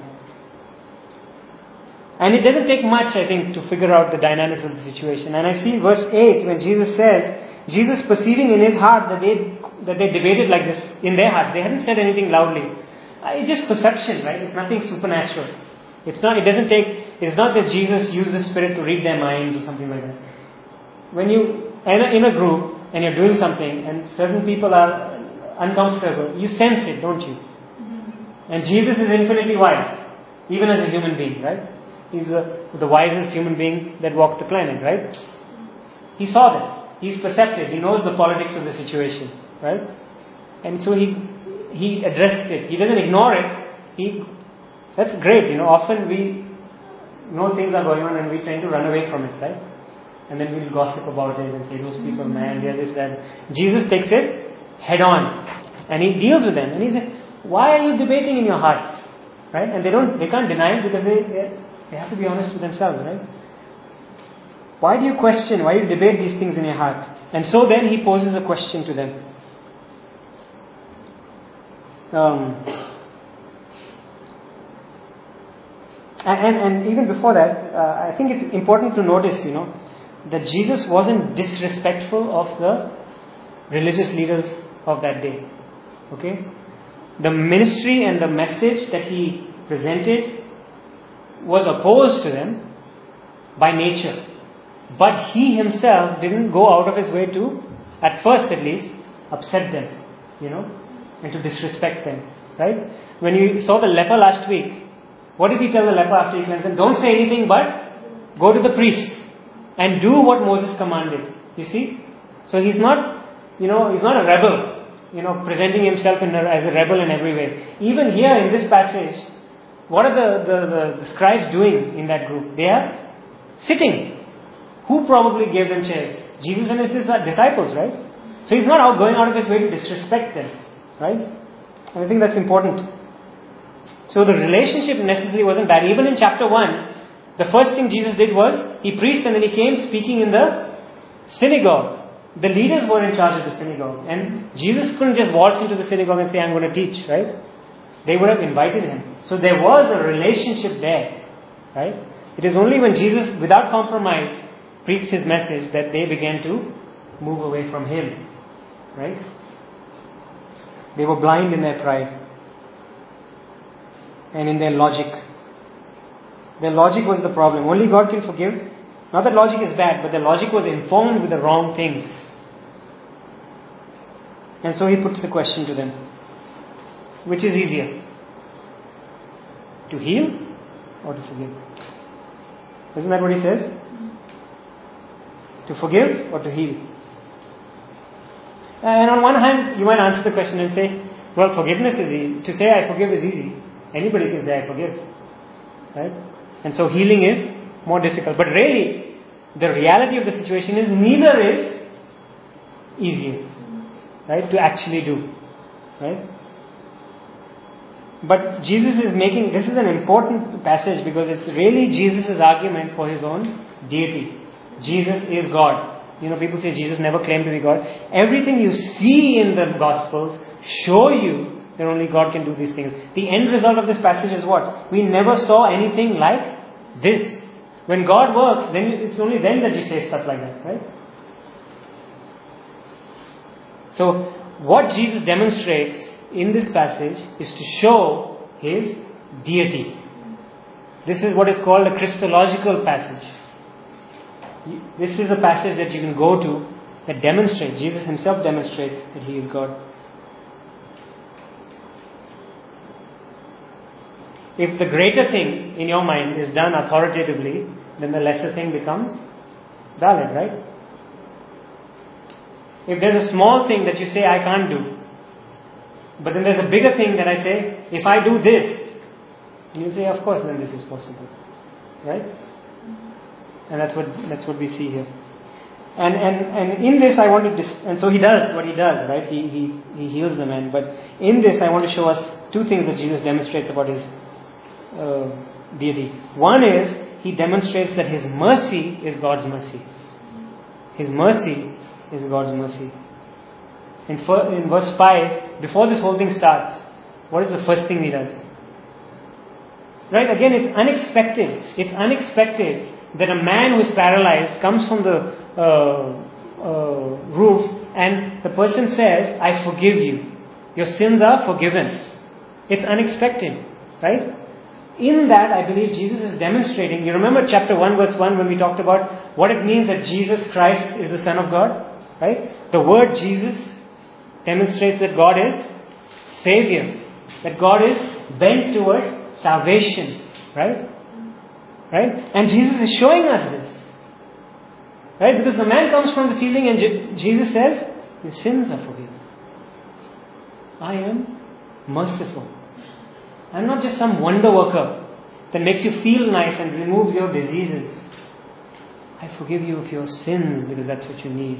And it doesn't take much, I think, to figure out the dynamics of the situation. And I see verse eight when Jesus says, Jesus perceiving in his heart that they that they debated like this in their heart. They hadn't said anything loudly. Uh, it's just perception, right? It's nothing supernatural. It's not. It doesn't take. It's not that Jesus used the Spirit to read their minds or something like that. When you are in a, in a group and you're doing something and certain people are uncomfortable, you sense it, don't you? And Jesus is infinitely wise, even as a human being, right? He's the, the wisest human being that walked the planet, right? He saw that. He's perceptive. He knows the politics of the situation, right? And so he he addresses it. He doesn't ignore it. He that's great. You know, often we know things are going on and we tend to run away from it, right? And then we'll gossip about it and say, those people, man, they're this, that. Jesus takes it head on and he deals with them. And he says, why are you debating in your hearts, right? And they don't, they can't deny it because they they, they have to be honest with themselves, right? Why do you question? Why do you debate these things in your heart? And so then he poses a question to them. Um, and, and even before that, uh, I think it's important to notice, you know, that Jesus wasn't disrespectful of the religious leaders of that day. Okay? The ministry and the message that he presented was opposed to them by nature. But he himself didn't go out of his way to, at first at least, upset them, you know, and to disrespect them, right? When you saw the leper last week, what did he tell the leper after he cleansed him? Don't say anything but go to the priest and do what Moses commanded. You see? So he's not, you know, he's not a rebel, you know, presenting himself in a, as a rebel in every way. Even here in this passage, what are the, the, the, the scribes doing in that group? They are sitting. Who probably gave them chairs? Jesus and his disciples, right? So he's not out going out of his way to disrespect them, right? And I think that's important. So the relationship necessarily wasn't bad. Even in chapter one, the first thing Jesus did was, he preached and then he came speaking in the synagogue. The leaders were in charge of the synagogue. And Jesus couldn't just waltz into the synagogue and say, I'm going to teach, right? They would have invited him. So there was a relationship there, right? It is only when Jesus, without compromise, preached his message that they began to move away from Him. Right? They were blind in their pride and in their logic. Their logic was the problem. Only God can forgive. Not that logic is bad, but their logic was informed with the wrong things. And so He puts the question to them. Which is easier? To heal or to forgive? Isn't that what He says? To forgive or to heal? And on one hand, you might answer the question and say, well, forgiveness is easy. To say I forgive is easy. Anybody can say I forgive. Right? And so healing is more difficult. But really, the reality of the situation is neither is easier. Right? To actually do. Right? But Jesus is making, this is an important passage because it's really Jesus' argument for His own deity. Jesus is God. You know, people say Jesus never claimed to be God. Everything you see in the Gospels show you that only God can do these things. The end result of this passage is what? We never saw anything like this. When God works, then it's only then that you say stuff like that, right? So, what Jesus demonstrates in this passage is to show His deity. This is what is called a Christological passage. This is a passage that you can go to that demonstrates, Jesus Himself demonstrates that He is God. If the greater thing in your mind is done authoritatively, then the lesser thing becomes valid, right? If there's a small thing that you say I can't do, but then there's a bigger thing that I say, if I do this, you say, of course, then this is possible, right? And that's what that's what we see here. And and and in this I want to dis- and so He does what He does, right? He he he heals the man. But in this I want to show us two things that Jesus demonstrates about His uh, deity. One is He demonstrates that His mercy is God's mercy. His mercy is God's mercy. In, fir- in verse five, before this whole thing starts, what is the first thing He does? Right? Again, it's unexpected. It's unexpected that a man who is paralyzed comes from the uh, uh, roof and the person says, I forgive you. Your sins are forgiven. It's unexpected. Right? In that, I believe Jesus is demonstrating. You remember chapter one verse one when we talked about what it means that Jesus Christ is the Son of God? Right? The word Jesus demonstrates that God is Savior. That God is bent towards salvation. Right? Right? And Jesus is showing us this. Right? Because the man comes from the ceiling and Je- Jesus says, your sins are forgiven. I am merciful. I'm not just some wonder worker that makes you feel nice and removes your diseases. I forgive you of your sins because that's what you need.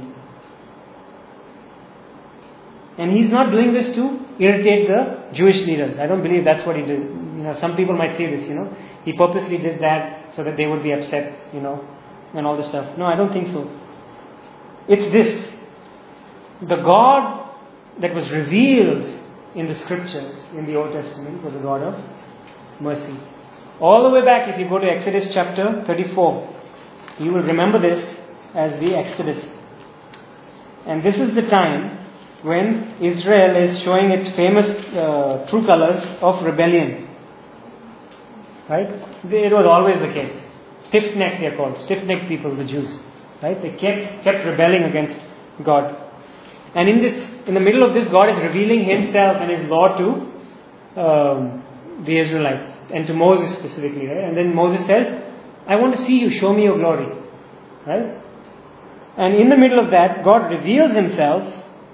And He's not doing this to irritate the Jewish leaders. I don't believe that's what He did. You know, some people might say this, you know. He purposely did that so that they would be upset, you know, and all this stuff. No, I don't think so. It's this. The God that was revealed in the scriptures, in the Old Testament, was a God of mercy. All the way back, if you go to Exodus chapter thirty-four, you will remember this as the Exodus. And this is the time when Israel is showing its famous uh, true colors of rebellion. Right? It was always the case. Stiff-necked they are called. Stiff-necked people, the Jews. Right? They kept, kept rebelling against God. And in this, in the middle of this, God is revealing Himself and His law to um, the Israelites. And to Moses specifically. Right? And then Moses says, I want to see you, show me your glory. Right? And in the middle of that, God reveals Himself.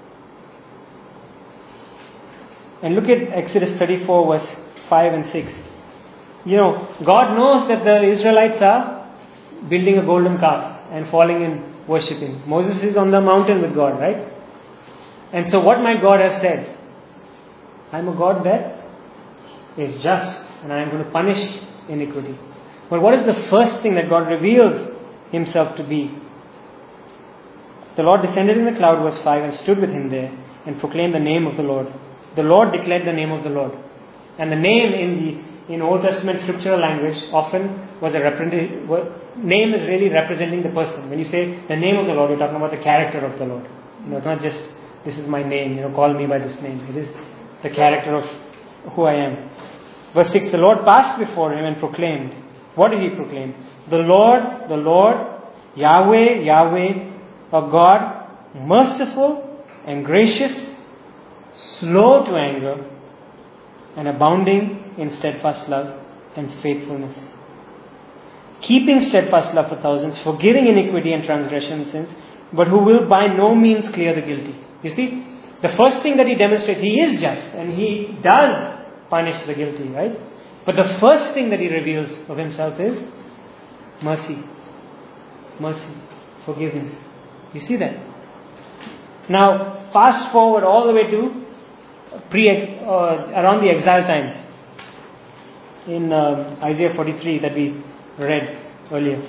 And look at Exodus thirty-four verse five and six. You know, God knows that the Israelites are building a golden calf and falling in worshipping. Moses is on the mountain with God, right? And so what might God have said? I'm a God that is just and I am going to punish iniquity. But what is the first thing that God reveals Himself to be? The Lord descended in the cloud, verse five, and stood with him there and proclaimed the name of the Lord. The Lord declared the name of the Lord. And the name in the in Old Testament scriptural language often was a represent, name is really representing the person. When you say the name of the Lord, you're talking about the character of the Lord. You know, it's not just, this is my name, you know, call me by this name. It is the character of who I am. Verse six, the Lord passed before him and proclaimed. What did he proclaim? The Lord, the Lord, Yahweh, Yahweh, a God, merciful and gracious, slow to anger, and abounding in steadfast love and faithfulness, keeping steadfast love for thousands, forgiving iniquity and transgression and sins, but who will by no means clear the guilty. You see, the first thing that he demonstrates, he is just and he does punish the guilty, right? But the first thing that he reveals of himself is mercy. Mercy. Forgiveness. You see that? Now, fast forward all the way to pre uh, around the exile times in uh, Isaiah forty-three that we read earlier.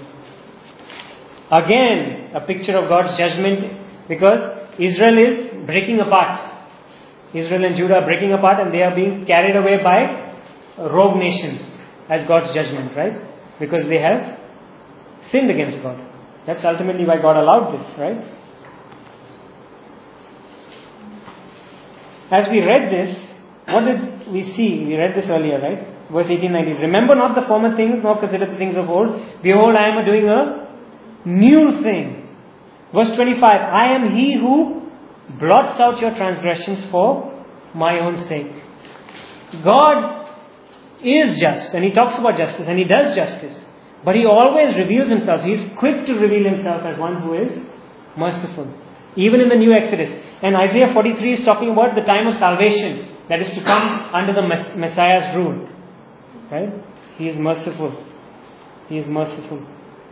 Again, a picture of God's judgment, because Israel is breaking apart. Israel and Judah are breaking apart and they are being carried away by rogue nations as God's judgment, right? Because they have sinned against God. That's ultimately why God allowed this, right? As we read this, what did we see? We read this earlier, right? Verse eighteen, nineteen. Remember not the former things, nor consider the things of old. Behold, I am doing a new thing. Verse twenty-five. I am he who blots out your transgressions for my own sake. God is just, and he talks about justice, and he does justice. But he always reveals himself. He is quick to reveal himself as one who is merciful. Even in the new Exodus. And Isaiah forty-three is talking about the time of salvation that is to come under the Messiah's rule. Right? He is merciful. He is merciful.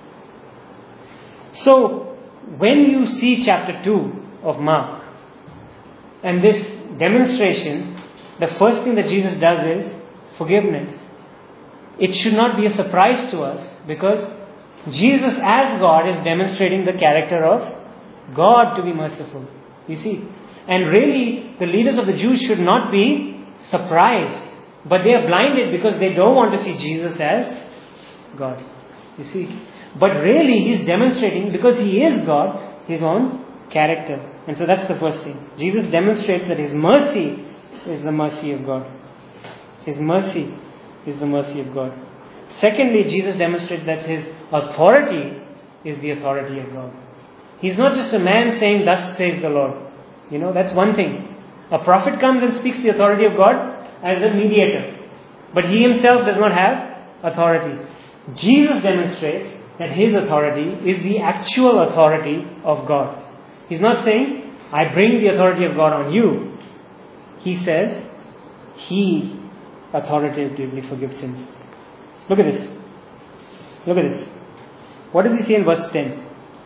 So, when you see chapter two of Mark, and this demonstration, the first thing that Jesus does is forgiveness. It should not be a surprise to us, because Jesus as God is demonstrating the character of God to be merciful. You see. And really, the leaders of the Jews should not be surprised. But they are blinded because they don't want to see Jesus as God. You see. But really, He is demonstrating, because He is God, His own character. And so that's the first thing. Jesus demonstrates that His mercy is the mercy of God. His mercy is the mercy of God. Secondly, Jesus demonstrates that His authority is the authority of God. He's not just a man saying, thus says the Lord. You know, that's one thing. A prophet comes and speaks the authority of God as a mediator. But he himself does not have authority. Jesus demonstrates that his authority is the actual authority of God. He's not saying, I bring the authority of God on you. He says, He authoritatively forgives sins. Look at this. Look at this. What does he say in verse ten?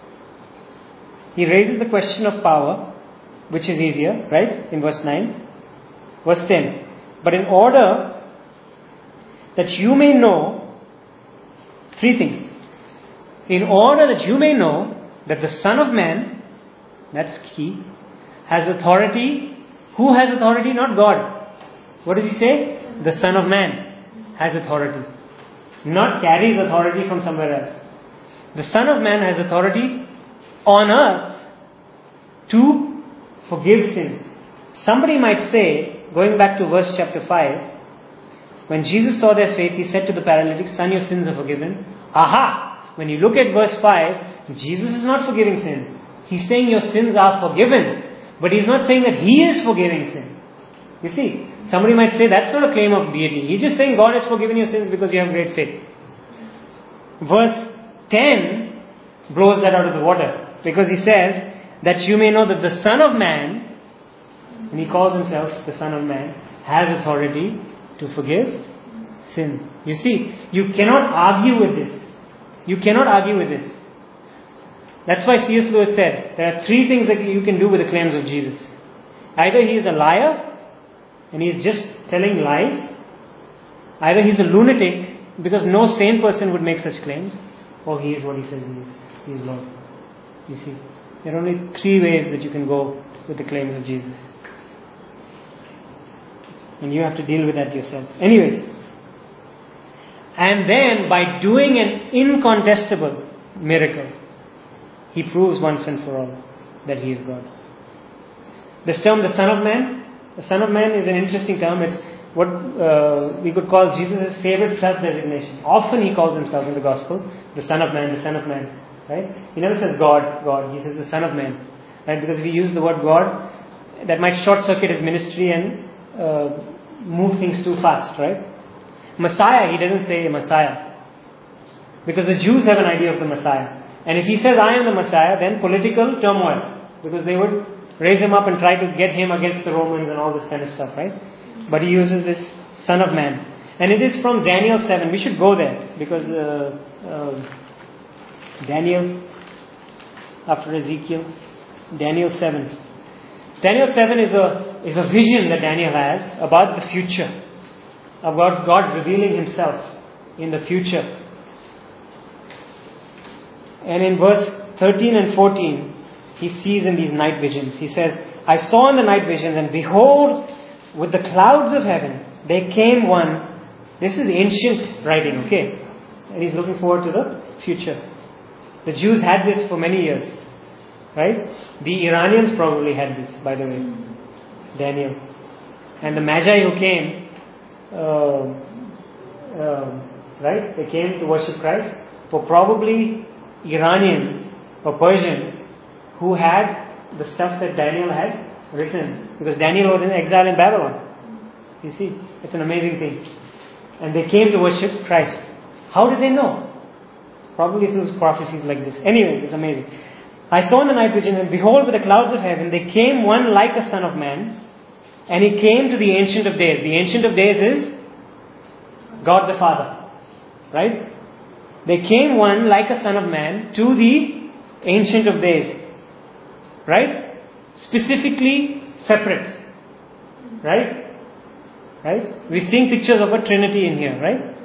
He raises the question of power, which is easier, right? In verse nine. Verse ten. But in order that you may know three things. In order that you may know that the Son of Man, that's key, has authority. Who has authority? Not God. What does he say? The Son of Man has authority. Not carries authority from somewhere else. The Son of Man has authority on earth to forgive sins. Somebody might say, going back to verse chapter five, when Jesus saw their faith, He said to the paralytic, Son, your sins are forgiven. Aha! When you look at verse five, Jesus is not forgiving sins. He's saying your sins are forgiven. But He's not saying that He is forgiving sin. You see, somebody might say that's not a claim of deity. He's just saying God has forgiven your sins because you have great faith. Verse ten blows that out of the water, because He says that you may know that the Son of Man, and He calls Himself the Son of Man, has authority to forgive sin. You see, you cannot argue with this. You cannot argue with this. That's why C S Lewis said, there are three things that you can do with the claims of Jesus. Either He is a liar, and He is just telling lies. Either He is a lunatic, because no sane person would make such claims. Or He is what He says He is. He is Lord. You see, there are only three ways that you can go with the claims of Jesus. And you have to deal with that yourself. Anyway, And then by doing an incontestable miracle, He proves once and for all that He is God. This term, the Son of Man, the Son of Man is an interesting term. It's what uh, we could call Jesus' favorite self-designation. Often He calls Himself in the Gospels, the Son of Man, the Son of Man. Right? He never says God, God. He says the Son of Man. Right? Because if we use the word God, that might short-circuit His ministry and uh, move things too fast. Right? Messiah, He doesn't say Messiah. Because the Jews have an idea of the Messiah. And if He says, I am the Messiah, then political turmoil. Because they would raise Him up and try to get Him against the Romans and all this kind of stuff, right? But He uses this Son of Man. And it is from Daniel seven. We should go there. Because uh, uh, Daniel, after Ezekiel, Daniel seven. Daniel seven is a, is a vision that Daniel has about the future. About God revealing Himself in the future. And in verse thirteen and fourteen, he sees in these night visions. He says, I saw in the night visions, and behold, with the clouds of heaven, there came one. This is ancient writing, okay? And he's looking forward to the future. The Jews had this for many years. Right? The Iranians probably had this, by the way. Daniel. And the Magi who came, uh, uh, right? They came to worship Christ. For probably Iranians or Persians who had the stuff that Daniel had written. Because Daniel was in exile in Babylon. You see, it's an amazing thing. And they came to worship Christ. How did they know? Probably through prophecies like this. Anyway, it's amazing. I saw in the night vision, and behold, with the clouds of heaven, there came one like a son of man, and he came to the Ancient of Days. The Ancient of Days is God the Father. Right? There came one like a son of man to the Ancient of Days. Right? Specifically separate. Right? Right? We're seeing pictures of a Trinity in here, right?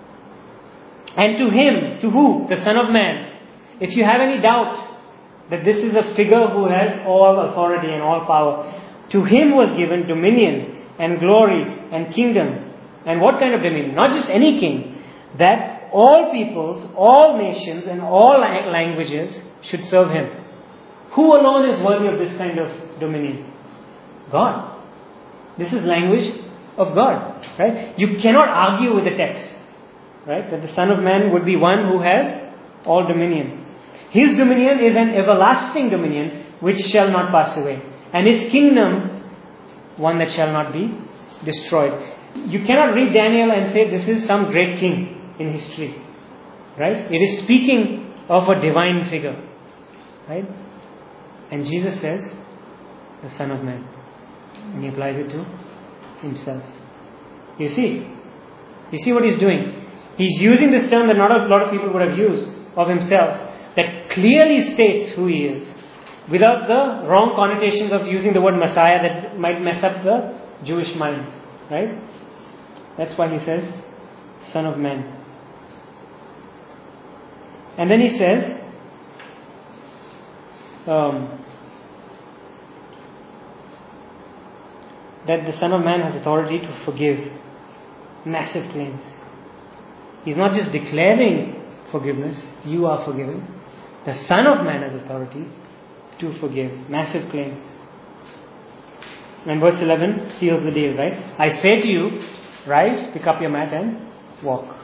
And to him, to who? The Son of Man. If you have any doubt that this is a figure who has all authority and all power, to him was given dominion and glory and kingdom. And what kind of dominion? Not just any king. That all peoples, all nations and all languages should serve him. Who alone is worthy of this kind of dominion? God. This is language of God. Right? You cannot argue with the text. Right? That the Son of Man would be one who has all dominion. His dominion is an everlasting dominion which shall not pass away. And his kingdom, one that shall not be destroyed. You cannot read Daniel and say this is some great king in history. Right? It is speaking of a divine figure. Right? And Jesus says, the Son of Man. And he applies it to himself. You see? You see what he's doing? He's using this term that not a lot of people would have used of himself, that clearly states who he is, without the wrong connotations of using the word Messiah that might mess up the Jewish mind. Right? That's why he says, Son of Man. And then he says, um, that the Son of Man has authority to forgive massive claims. He's not just declaring forgiveness, you are forgiven. The Son of Man has authority to forgive massive claims. And verse eleven seals the deal, right? I say to you, rise, pick up your mat and walk.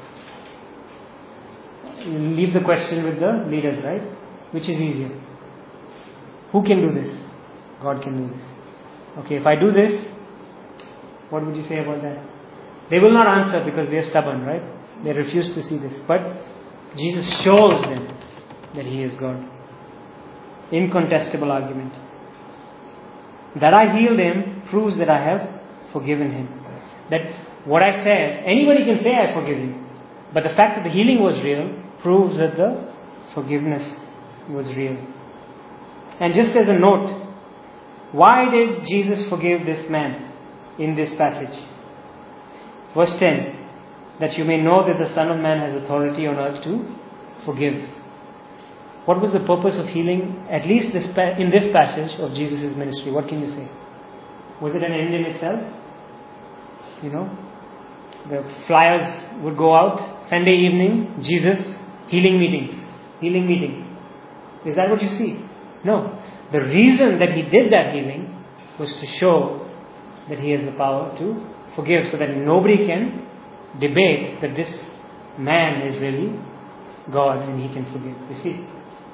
You leave the question with the leaders, right? Which is easier? Who can do this? God can do this. Okay, if I do this, what would you say about that? They will not answer because they are stubborn, right? They refuse to see this. But Jesus shows them that He is God. Incontestable argument. That I healed him proves that I have forgiven him. That what I said, anybody can say I forgive you. But the fact that the healing was real proves that the forgiveness was real. And just as a note, why did Jesus forgive this man in this passage? Verse ten. That you may know that the Son of Man has authority on earth to forgive. What was the purpose of healing, at least this pa- in this passage of Jesus' ministry? What can you say? Was it an end in itself? You know? the flyers would go out, Sunday evening, Jesus, healing meetings, healing meeting. Is that what you see? No. The reason that he did that healing was to show that he has the power to forgive, so that nobody can debate that this man is really God and he can forgive. You see?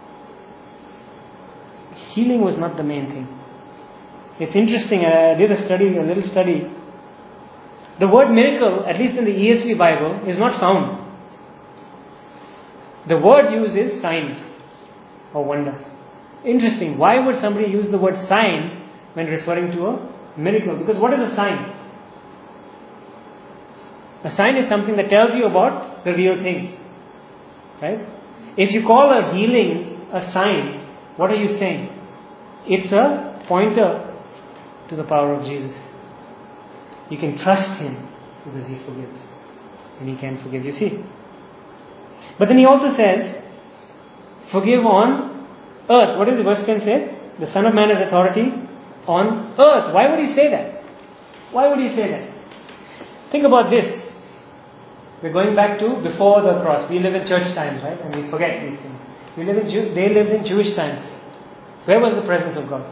Healing was not the main thing. It's interesting, I did a study, a little study. The word miracle, at least in the E S V Bible, is not found. The word used is sign or wonder. Interesting. Why would somebody use the word sign when referring to a miracle? Because what is a sign? A sign is something that tells you about the real thing. Right? If you call a healing a sign, what are you saying? It's a pointer to the power of Jesus. You can trust Him because He forgives. And He can forgive. You see? But then He also says, forgive on earth. What does verse ten say? The Son of Man has authority on earth. Why would He say that? Why would He say that? Think about this. We're going back to before the cross. We live in church times, right? And we forget these things. We live in Jew- they lived in Jewish times. Where was the presence of God?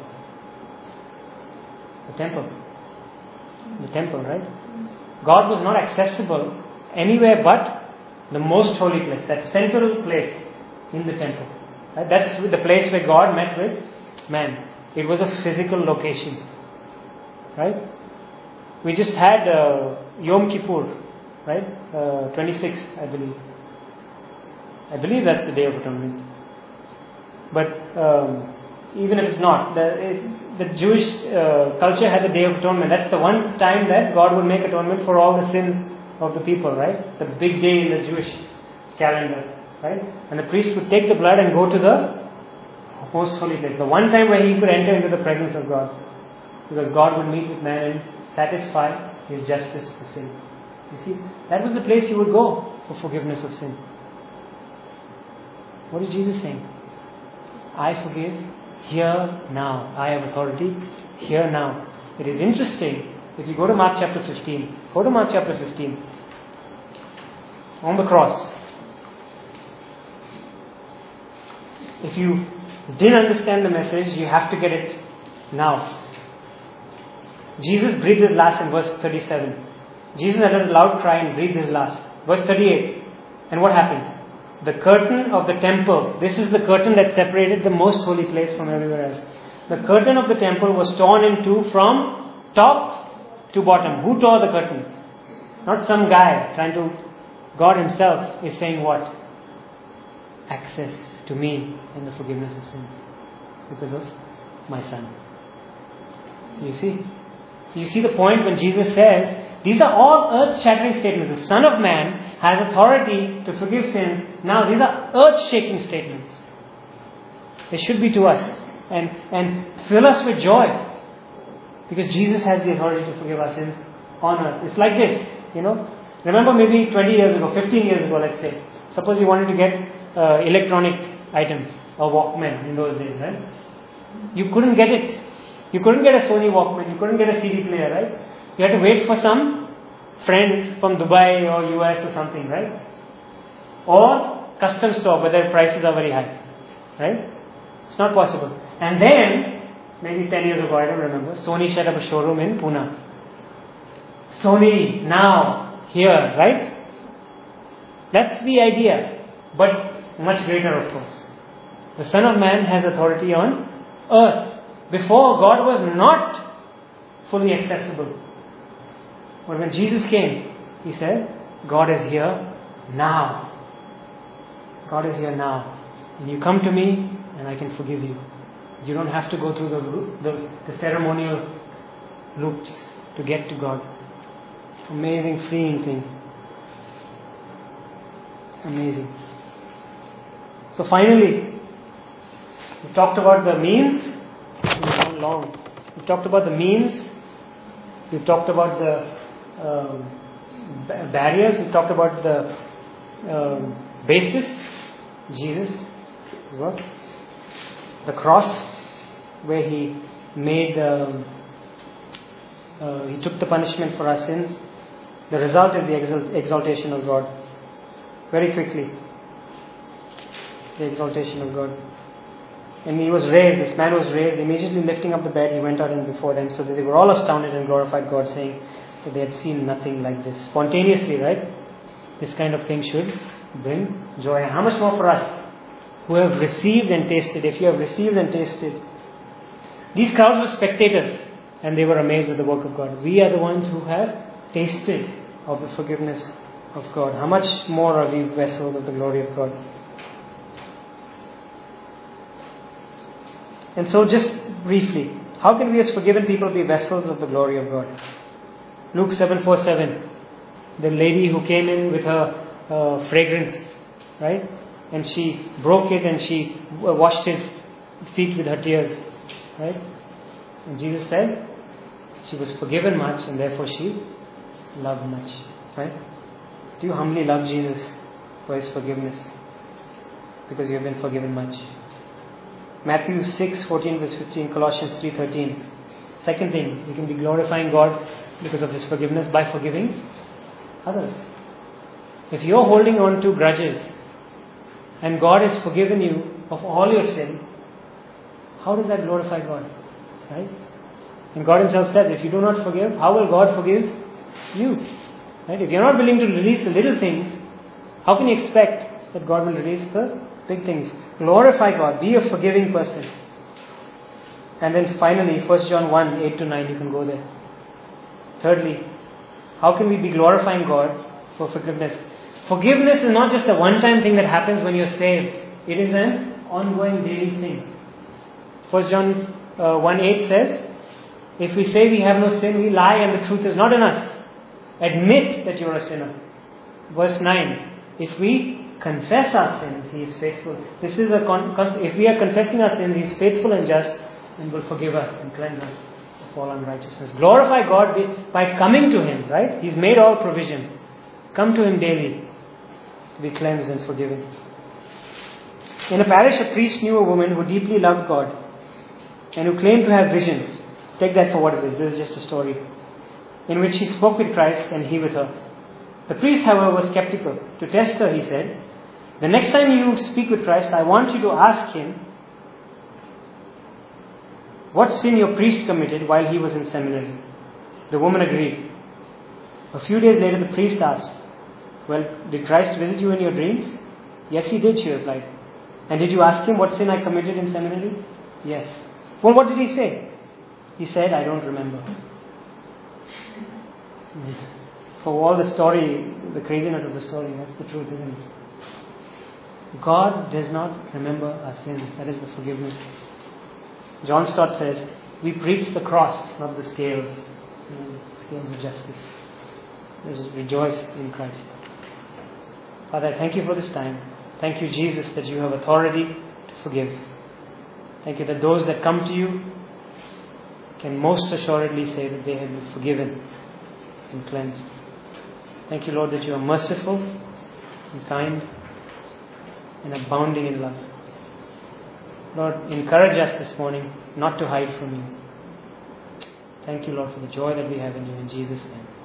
The temple. The temple, right? God was not accessible anywhere but the most holy place, that central place in the temple. Right? That's the place where God met with man. It was a physical location. Right? We just had uh, Yom Kippur, right? Uh, twenty-sixth, I believe. I believe that's the Day of Atonement. But um, even if it's not, the, it, the Jewish uh, culture had the Day of Atonement. That's the one time that God would make atonement for all the sins of the people, right? The big day in the Jewish calendar, right? And the priest would take the blood and go to the most holy place. The one time where he could enter into the presence of God. Because God would meet with man and satisfy His justice for sin. You see, that was the place He would go for forgiveness of sin. What is Jesus saying? I forgive here now. I have authority here now. It is interesting. If you go to Mark chapter fifteen, go to Mark chapter fifteen. On the cross. If you didn't understand the message, you have to get it now. Jesus breathed His last in verse thirty-seven. Jesus uttered a loud cry and breathed His last. Verse thirty-eight. And what happened? The curtain of the temple. This is the curtain that separated the most holy place from everywhere else. The curtain of the temple was torn in two from top to bottom. Who tore the curtain? Not some guy trying to... God Himself is saying what? Access to me and the forgiveness of sin. Because of my Son. You see? You see the point when Jesus says, these are all earth-shattering statements. The Son of Man has authority to forgive sin. Now, these are earth-shaking statements. They should be to us. And, and fill us with joy. Because Jesus has the authority to forgive our sins on earth. It's like this, you know. Remember maybe twenty years ago, fifteen years ago, let's say. Suppose you wanted to get uh, electronic items, a Walkman in those days, right? You couldn't get it. You couldn't get a Sony Walkman. You couldn't get a C D player, right? You had to wait for some friend from Dubai or U S or something, right? Or custom store where their prices are very high, right? It's not possible. And then, maybe ten years ago, I don't remember, Sony set up a showroom in Pune. Sony, now, here, right? That's the idea. But much greater, of course. The Son of Man has authority on earth. Before, God was not fully accessible. But when Jesus came, He said, God is here now. God is here now. And you come to me and I can forgive you. You don't have to go through the, the, the ceremonial loops to get to God. Amazing, freeing thing. Amazing. So finally, we talked about the means. It's not long. We talked about the means. We talked about the um, barriers. We talked about the um, basis. Jesus. What? The cross, where He made, um, uh, He took the punishment for our sins. The result is the exalt- exaltation of God. Very quickly. The exaltation of God. And he was raised, this man was raised, immediately lifting up the bed, he went out and before them, so that they were all astounded and glorified God, saying that they had seen nothing like this. Spontaneously, right? This kind of thing should bring joy. And how much more for us, who have received and tasted? If you have received and tasted. These crowds were spectators, and they were amazed at the work of God. We are the ones who have tasted of the forgiveness of God. How much more are we vessels of the glory of God? And so just briefly, how can we as forgiven people be vessels of the glory of God? Luke seven forty-seven, the lady who came in with her uh, fragrance, right? And she broke it and she washed his feet with her tears, right? And Jesus said she was forgiven much and therefore she loved much, right? Do you humbly love Jesus for his forgiveness? Because you have been forgiven much. Matthew six fourteen verse fifteen, Colossians three thirteen. Second thing, you can be glorifying God because of His forgiveness by forgiving others. If you're holding on to grudges and God has forgiven you of all your sin, how does that glorify God? Right? And God Himself said, if you do not forgive, how will God forgive you? Right? If you're not willing to release the little things, how can you expect that God will release the big things? Glorify God. Be a forgiving person. And then finally, First John one, eight to nine, you can go there. Thirdly, how can we be glorifying God for forgiveness? Forgiveness is not just a one-time thing that happens when you're saved. It is an ongoing daily thing. First John uh, one eight says, if we say we have no sin, we lie and the truth is not in us. Admit that you're a sinner. Verse nine, if we confess our sins, He is faithful. This is a con- con- if we are confessing our sins, He is faithful and just and will forgive us and cleanse us of all unrighteousness. Glorify God by coming to Him, right? He's made all provision. Come to Him daily to be cleansed and forgiven. In a parish, a priest knew a woman who deeply loved God and who claimed to have visions. Take that for what it is. This is just a story in which he spoke with Christ and He with her. The priest, however, was skeptical. To test her, he said, the next time you speak with Christ, I want you to ask Him what sin your priest committed while he was in seminary. The woman agreed. A few days later, the priest asked, well, did Christ visit you in your dreams? Yes, He did, she replied. And did you ask Him what sin I committed in seminary? Yes. Well, what did He say? He said, I don't remember. For all the story, the craziness of the story, that's the truth, isn't it? God does not remember our sins. That is the forgiveness. John Stott says, we preach the cross, not the scale. Scales of justice. Let us rejoice in Christ. Father, I thank You for this time. Thank You, Jesus, that You have authority to forgive. Thank You that those that come to You can most assuredly say that they have been forgiven and cleansed. Thank You, Lord, that You are merciful and kind and abounding in love. Lord, encourage us this morning not to hide from You. Thank You, Lord, for the joy that we have in You. In Jesus' name.